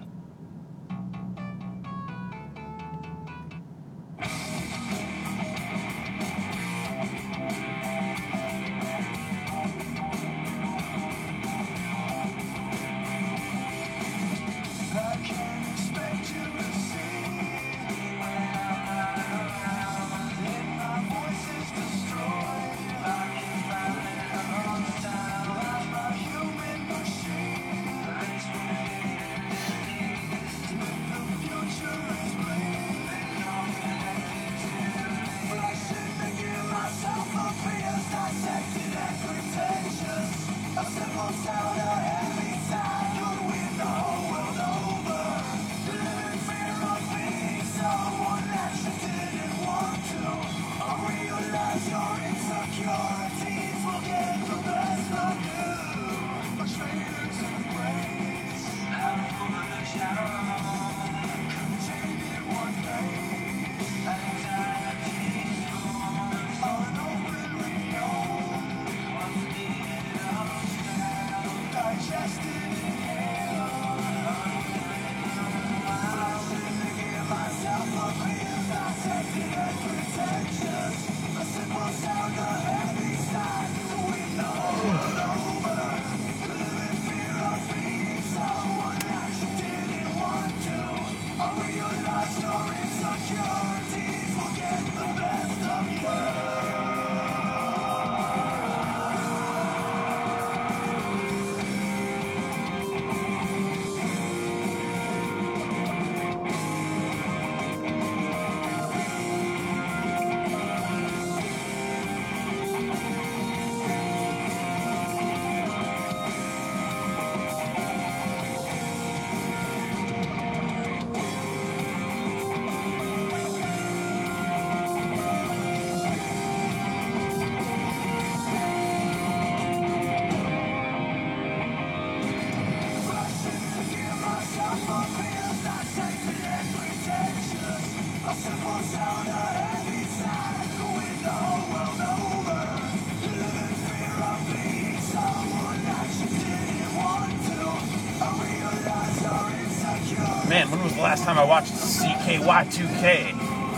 time I watched CKY2K.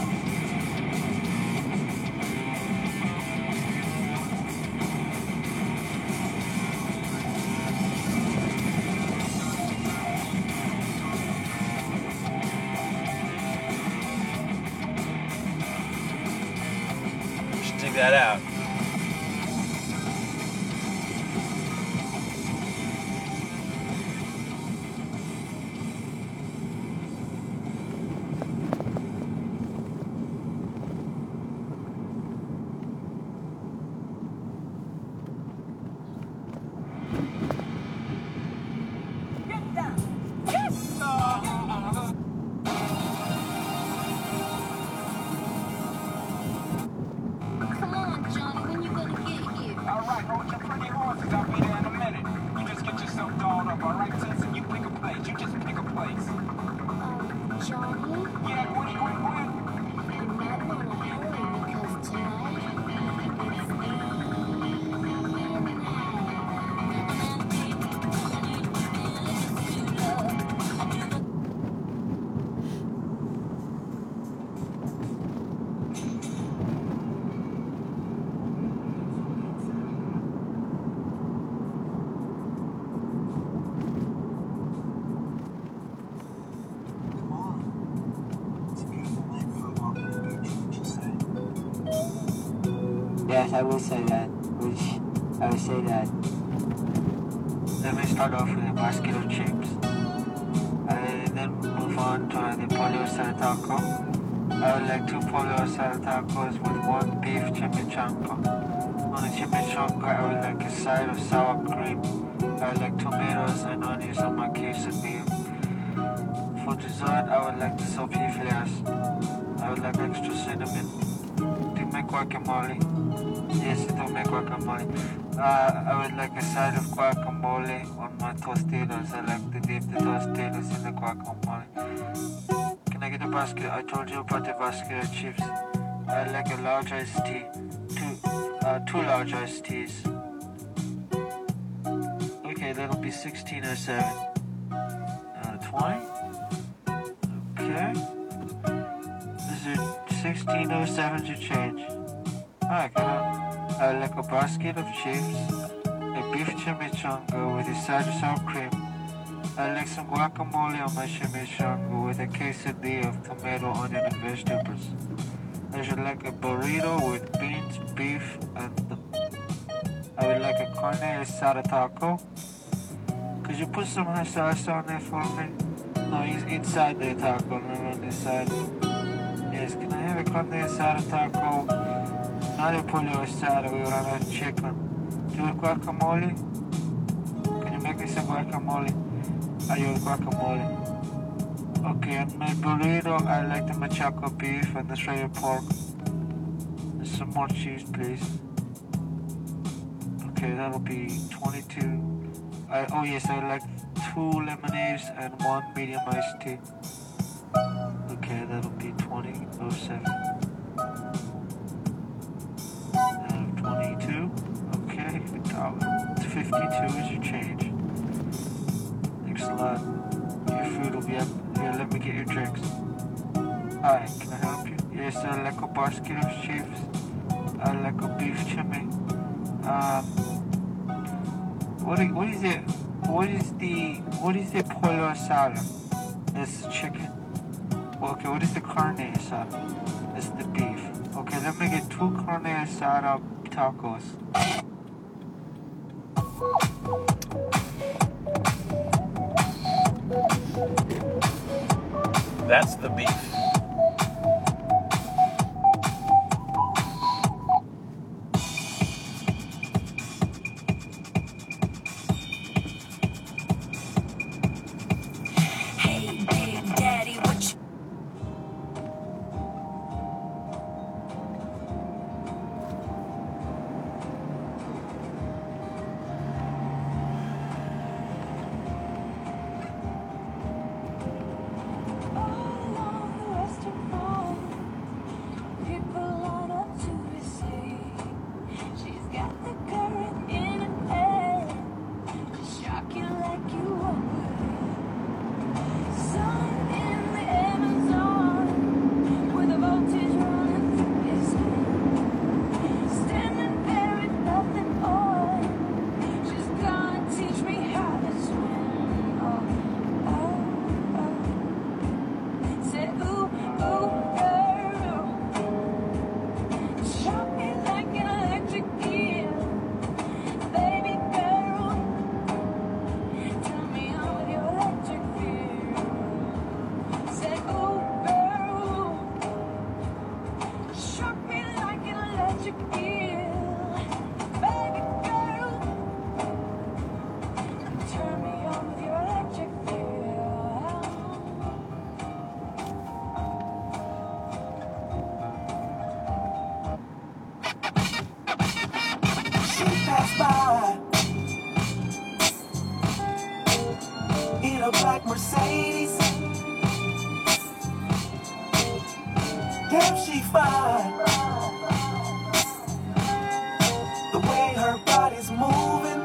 Should dig that out. Come on, Johnny, when you gonna get here? Alright, hold your pretty horses, I'll be there in a minute. You just get yourself dolled up, alright, sis? And you pick a place, you just pick a place. Johnny? Yeah, quick. You might want to hurry because tonight Yes, I will say that. I will say that. Let me start off with a basket of chips. And then move on to the pollo asada taco. I would like 2 pollo asada tacos with 1 beef chimichanga. On the chimichanga, I would like a side of sour cream. I would like tomatoes and onions on my quesadilla. For dessert, I would like the sopiflas. I would like extra cinnamon. Do you make guacamole? Yes, I do make guacamole. I would like a side of guacamole on my tostitos. I like to dip the tostitos in the guacamole. Can I get a basket? I told you about the basket of chips. I like a large iced tea. 2 large iced teas. Okay, that'll be 1607. 20? Okay. This is 1607 to change. Alright, I like a basket of chips, a beef chimichanga with a side of sour cream. I like some guacamole on my chimichanga with a quesadilla of tomato, onion, and vegetables. I should like a burrito with beans, beef, and I would like a carne asada taco. Could you put some sauce on there for me? No, he's inside the taco, not on the side. Yes, can I have a carne asada taco? Not a pollo asada, we run out of chicken. Do you want guacamole? Can you make me some guacamole? I want guacamole. Okay, and my burrito, I like the machaca beef and the shredded pork. And some more cheese, please. Okay, that'll be 22. Oh yes, I like 2 lemonades and 1 medium iced tea. Okay, that'll be 2007. 22. Okay, it's 52 is your change. Thanks a lot. Your food will be up. Here, let me get your drinks. Hi, can I help you? Yes, I like a basket of chips. I like a beef chimney. What is it? What is the pollo asada? It's chicken. Okay, what is the carne asada? It's the beef. Okay, let me get 2 carne asada tacos. That's the beef. Hey, Big Daddy, what you... passed by in a black Mercedes. Damn, she fine. The way her body's moving.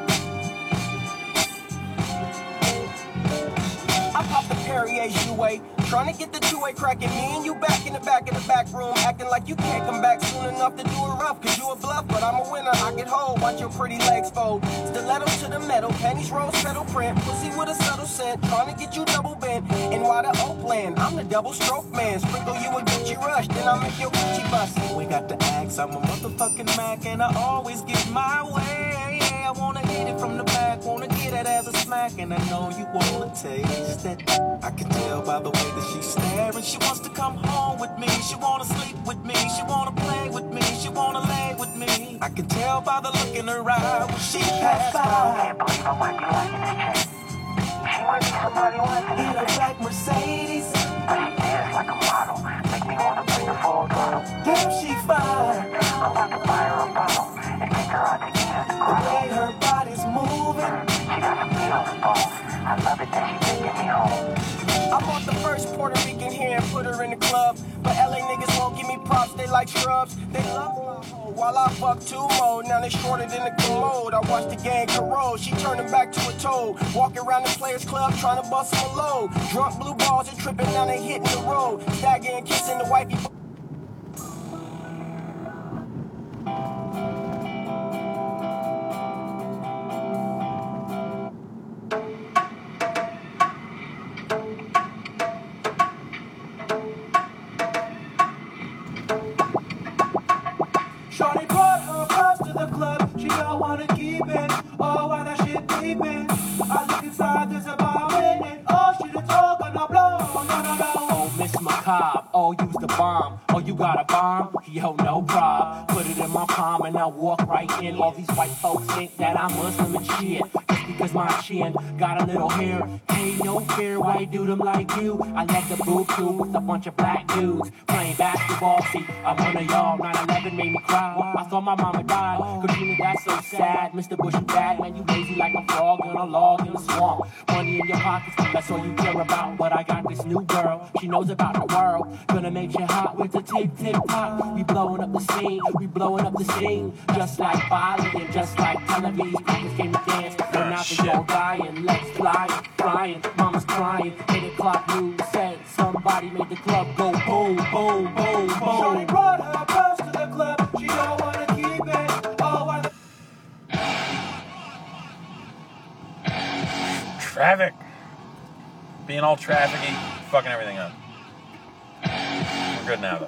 I popped the Perrier Jouet, trying to get the two-way cracking. Me and you back in the back of the back room, acting like you can't come back soon enough to do it rough. Cause you a bluff, but I'm a winner. I get hold, watch your pretty legs fold. Stiletto to the metal, panties rose petal print. Pussy with a subtle scent, trying to get you double bent. And why the Oakland? I'm the double stroke man. Sprinkle you a Gucci rush, then I make your Gucci bust. We got the axe, I'm a motherfucking Mac, and I always get my way. I wanna hit it from the back, wanna get it as a smack, and I know you wanna taste it. I can tell by the way that she's staring. She wants to come home with me, she wanna sleep with me, she wanna play with me, she wanna lay with me. I can tell by the look in her eye when she passed by. I can't believe I might be liking this chick. She might be somebody wanting in a black Mercedes, but she dance like a model, make me wanna bring her full throttle. Damn, she fine. I'm about to buy her a bottle and take her out to eat at the grill. The way her body's moving, she got some meat on the bone. I love it that she taking me home. I bought the first Puerto Rican here and put her in the club, but LA niggas won't give me props, they like scrubs. They love my hoe while I fuck two more. Now they shorter than a commode. I watch the gang corrode, she turning back to a toad. Walking around the Players Club trying to bust some load. Drunk blue balls and tripping, now they hitting the road. Staggering, kissing the wifey. Shorty brought her purse to the club, she don't wanna keep it. Oh, why that shit beeping? I look inside, there's a bar in it. Oh, she the talk, gonna blow. No. Oh, Miss Macabre, oh, use the bomb. Oh, you got a bomb? Yo, no prob. Put it in my palm and I walk right in. All these white folks think that I'm Muslim and shit. Just because my chin got a little hair. Ain't no fair white dude, I'm like you. I love the boo crew with a bunch of black dudes playing basketball. See, I'm one of y'all. 9/11 made me cry. I thought my mama died. Katrina, that's so sad. Mr. Bush, you bad, man. You lazy like a frog in a log in the swamp. Money in your pockets, that's all you care about. But I got this new girl, she knows about the world. Gonna make you hot with the tick-tick-tock. We blowing up the scene, we blowing up the scene. Just like Bali and just like Television. Packers came to dance, but now they all dying. Legs flying, mama's crying. 8 o'clock news said somebody made the club go boom, boom, boom, boom. Shorty brought her purse to the club, she don't wanna keep it. Oh, I... Traffic. Being all trafficy, fucking everything up. We're good now, though.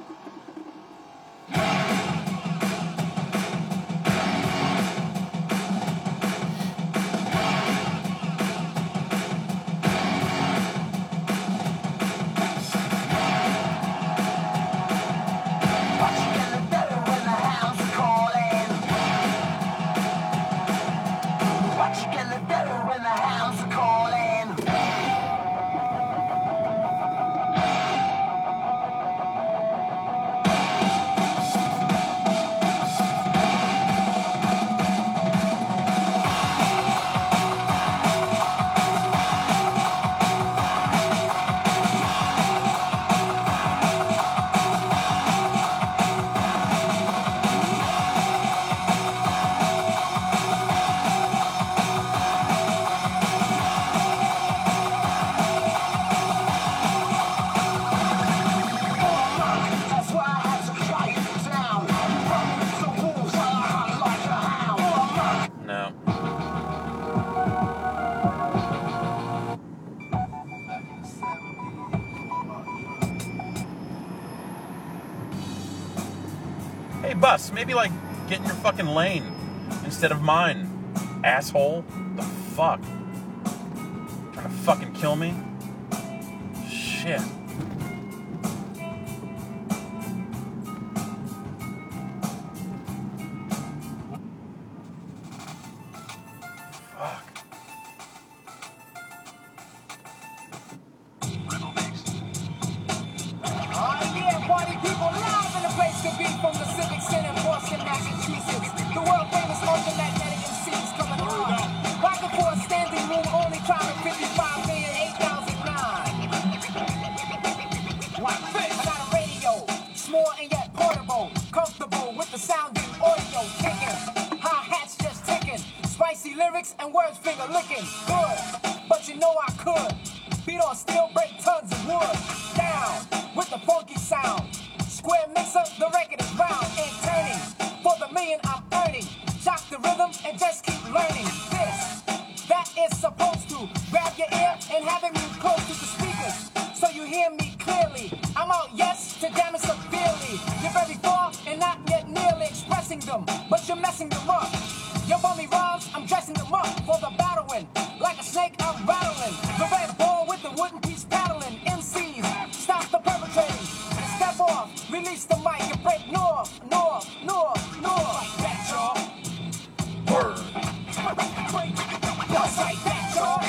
Hey, bus, maybe, like, get in your fucking lane instead of mine, asshole. The fuck? Trying to fucking kill me? Shit. From the Civic Center, Boston, Massachusetts. The world famous Ultimate small and yet portable. Comfortable with the sounding audio kicking. Hi-hats just ticking. Spicy lyrics and words finger licking. Good, but you know I could. Beat on steel, break tons of wood. Down with the funky sound. Square mixer, the record is round and turning. For the million I'm earning. Shock the rhythm and just keep learning. This, that is supposed to grab your ear and have it move close to the speakers. So you hear me clearly. I'm out, yes, to damage severely. You're very far and not yet nearly expressing them. But you're messing them up. Your bummy rhymes, I'm dressing them up for the battling. Like a snake, I'm rattling. The red ball with the wooden piece paddling. MCs, stop the perpetrating. And step off, release the mic and break north. Like that, y'all. Word. Just like that, y'all.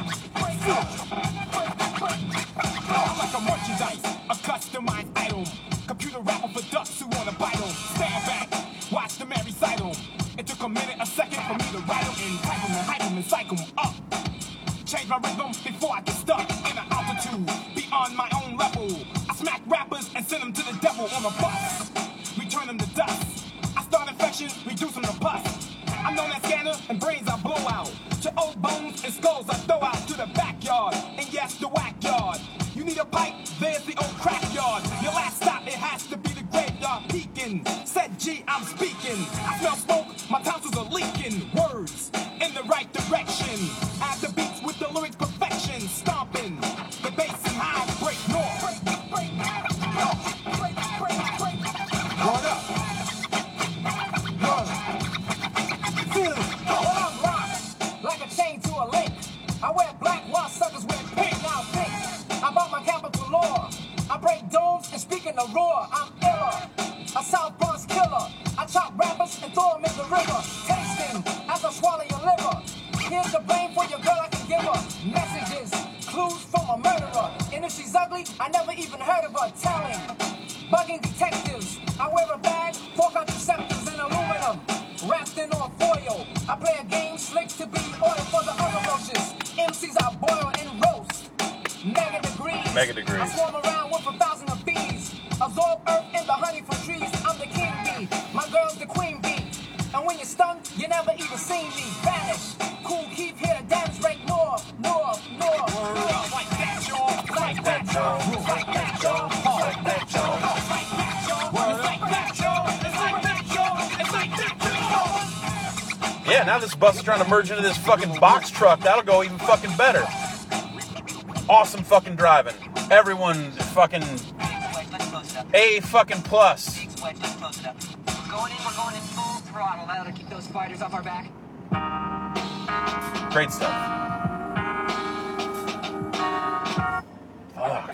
I'm like a merchandise, a customized item. Computer rapper for ducks who wanna bite 'em. Stand back, watch the man recite 'em. It took a minute, a second for me to write 'em and type 'em and hype 'em and psych 'em up. Change my rhythm before I get stuck in an altitude beyond my own level. I smack rappers and send them to the devil on a bus. Return them to dust. I start infection, reduce them to pus. I'm known as scanner and brains I blow out. To old bones and skulls I throw out to the backyard. And yes, the whack yard. You need a pipe, there's the old crack yard. Your last stop, it has to be the graveyard peeking. Said G, I'm speaking. I smell smoke, my tonsils are leaking. Words in the right direction. Add the beats with the lyrics perfection. Stomping the bass and high break north. What up? Feel it. Well, I'm rocked like a chain to a link. I wear black while suckers wear pink. Now think about my capital law. I break domes and speak in the roar. I'm iller, a South Bronx killer. I chop rappers and throw them in the river. Tasting as I swallow your liver. Here's the blame for your girl, I can give her messages, clues from a murderer. And if she's ugly, I never even heard of her. Telling, bugging detectives. I wear a bag, 4 contraceptives and aluminum. Wrapped in on foil. I play a game slick to be oil for the other roaches. MCs I boil and roast. Mega degrees. Mega degrees. I swarm around with 1,000 of bees. Absorb earth and the honey from trees. I'm the king bee. My girl's the queen bee. And when you're stung, you never even seen me vanish. Cool, keep here to damage break north. Like that, y'all. Like that, y'all. Like that, y'all. Like that, y'all. Like that, y'all. Like that, y'all. It's like that, y'all. It's like that, y'all. Yeah, now this bus is trying to merge into this fucking box truck. That'll go even fucking better. Awesome fucking driving. Everyone fucking A fucking plus. We're going in full throttle. That'll keep those spiders off our back. Great stuff. Fuck.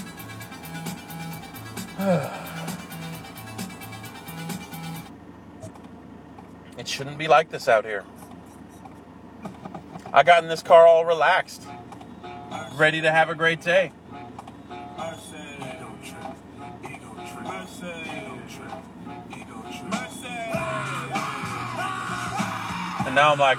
It shouldn't be like this out here. I got in this car all relaxed, ready to have a great day. And now I'm like,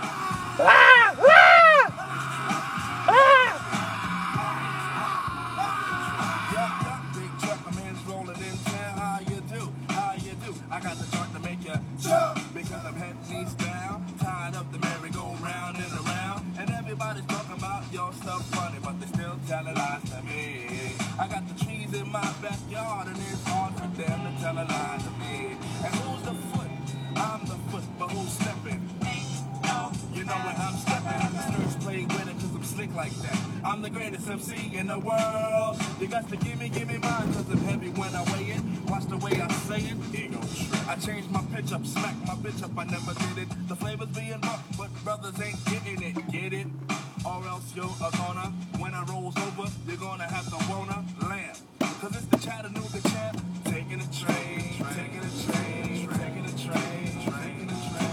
Big truck, my man's rolling in town. How you do? I got the truck to make you jump because I'm heading east down. Tied up the merry-go-round and around. And everybody's talking about your stuff funny, but they still telling lies to me. I got the trees in my backyard and it's hard for them to tell a lie to me. And who's the foot? I'm the foot, but who's stepping? You know when I'm stepping, the nerds play with it cause I'm slick like that. I'm the greatest MC in the world. You got to give me mine cause I'm heavy when I weigh it. Watch the way I say it, ego trip. I changed my pitch up, smack my bitch up, I never did it. The flavor's being rough, but brothers ain't getting it, get it? Or else you're gonna, when I rolls over, you're gonna have to wanna land. Cause it's the Chattanooga champ, taking a train, taking a train, taking a train, taking a train.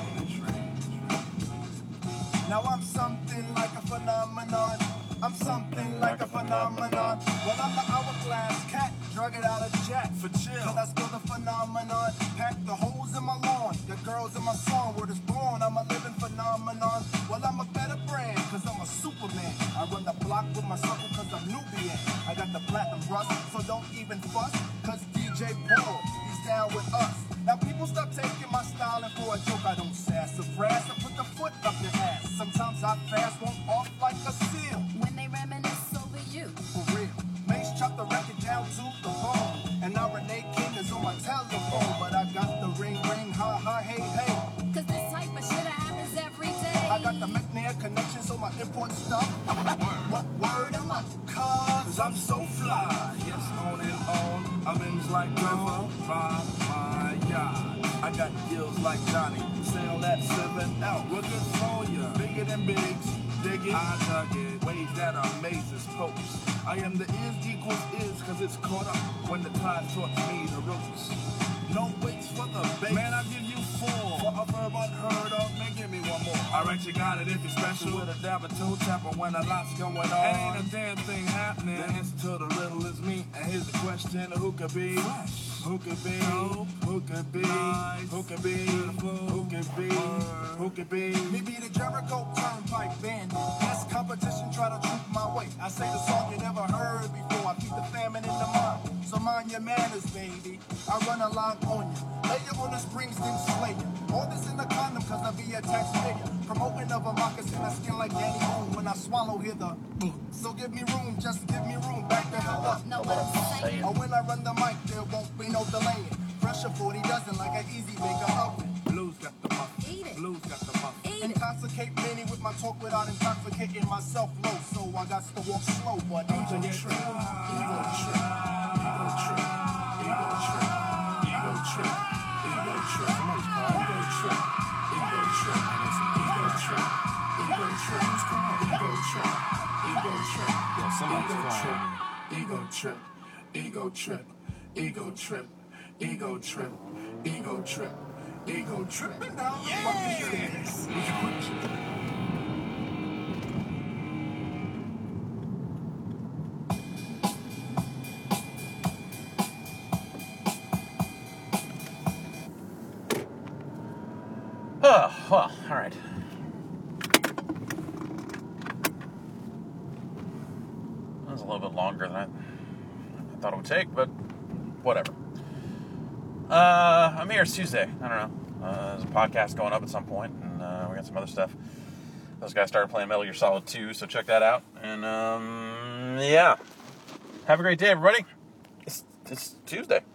Now I'm something like a phenomenon. I'm something like a phenomenon. Well, I'm the hourglass cat, drug it out of jack for chill. Cause I spill the phenomenon, pack the holes in my lawn. The girls in my song, word is born, I'm a living phenomenon. Well, I'm a better brand, cause I'm a Superman. I run the block with my circle cause I'm Nubian. I got the platinum rust, so don't even fuss, cause DJ Paul down with us. Now people stop taking my style and for a joke I don't sass or brass. I put the foot up your ass. Sometimes I fast, won't off like a seal. When they reminisce over you. For real. Mace chop the record down to the bone. And now Renee King is on my telephone. But I got the ring, ha ha, hey, hey. Cause this type of shit happens every day. I got the McNair connection, so my import stuff. What word am I? Cause I'm so fly. Yes, on and on. I'm in like river, by my yard. I got gills like Johnny. Sail that 7 out. We're good for ya. Bigger than bigs. Dig it. I dug it. Waves that amazes folks. I am the is equals is cause it's caught up when the tide taught me the ropes. No waits for the bait. Man, I'll give you 4. For a verb unheard of, man, give me one more. Alright, you got it if you're special. With a dab of toe tapper when a lot's going on. Ain't a damn thing happening. The answer to the riddle is me. And here's the question, who could be? Who could be? Who could be? Who could be? Who could be? Who could be? Me be the Jericho Turnpike Bandit. This competition try to troop my way. I say the song you never heard before. I keep the famine in the mind. So mind your manners, baby. I run a line on you. Lay you on the springs, then slay you. All this in the condom, cause I be a taxpayer. Promoting of a moccasin, I skin like Danny Boone. When I swallow, hear the so give me room, just give me room. Back the hell up. Know what I'm saying? Or when I run the mic, there won't be no delaying. Pressure 40 dozen like an easy baker oven. Blues got the muffin. Eat it. Blues got the muffin. Eat it. Intoxicate many with my talk without intoxicating myself low. So I got to walk slow, but ego trip. Ego trip. Ego trip. Ego trip. Ego trip. Ego trip. Somebody's crying. Ego trip. Ego trip. Ego trip. Ego trip. Who's crying? Ego trip. Ego trip. Yeah, somebody's crying. Ego trip. Ego trip. Ego trip. Ego trip. Ego trip. Ego trip. Yes. Oh, well, all right. That was a little bit longer than I thought it would take, but whatever. I'm here. It's Tuesday. I don't know. There's a podcast going up at some point, and we got some other stuff. Those guys started playing Metal Gear Solid 2, so check that out. And, yeah. Have a great day, everybody. It's Tuesday.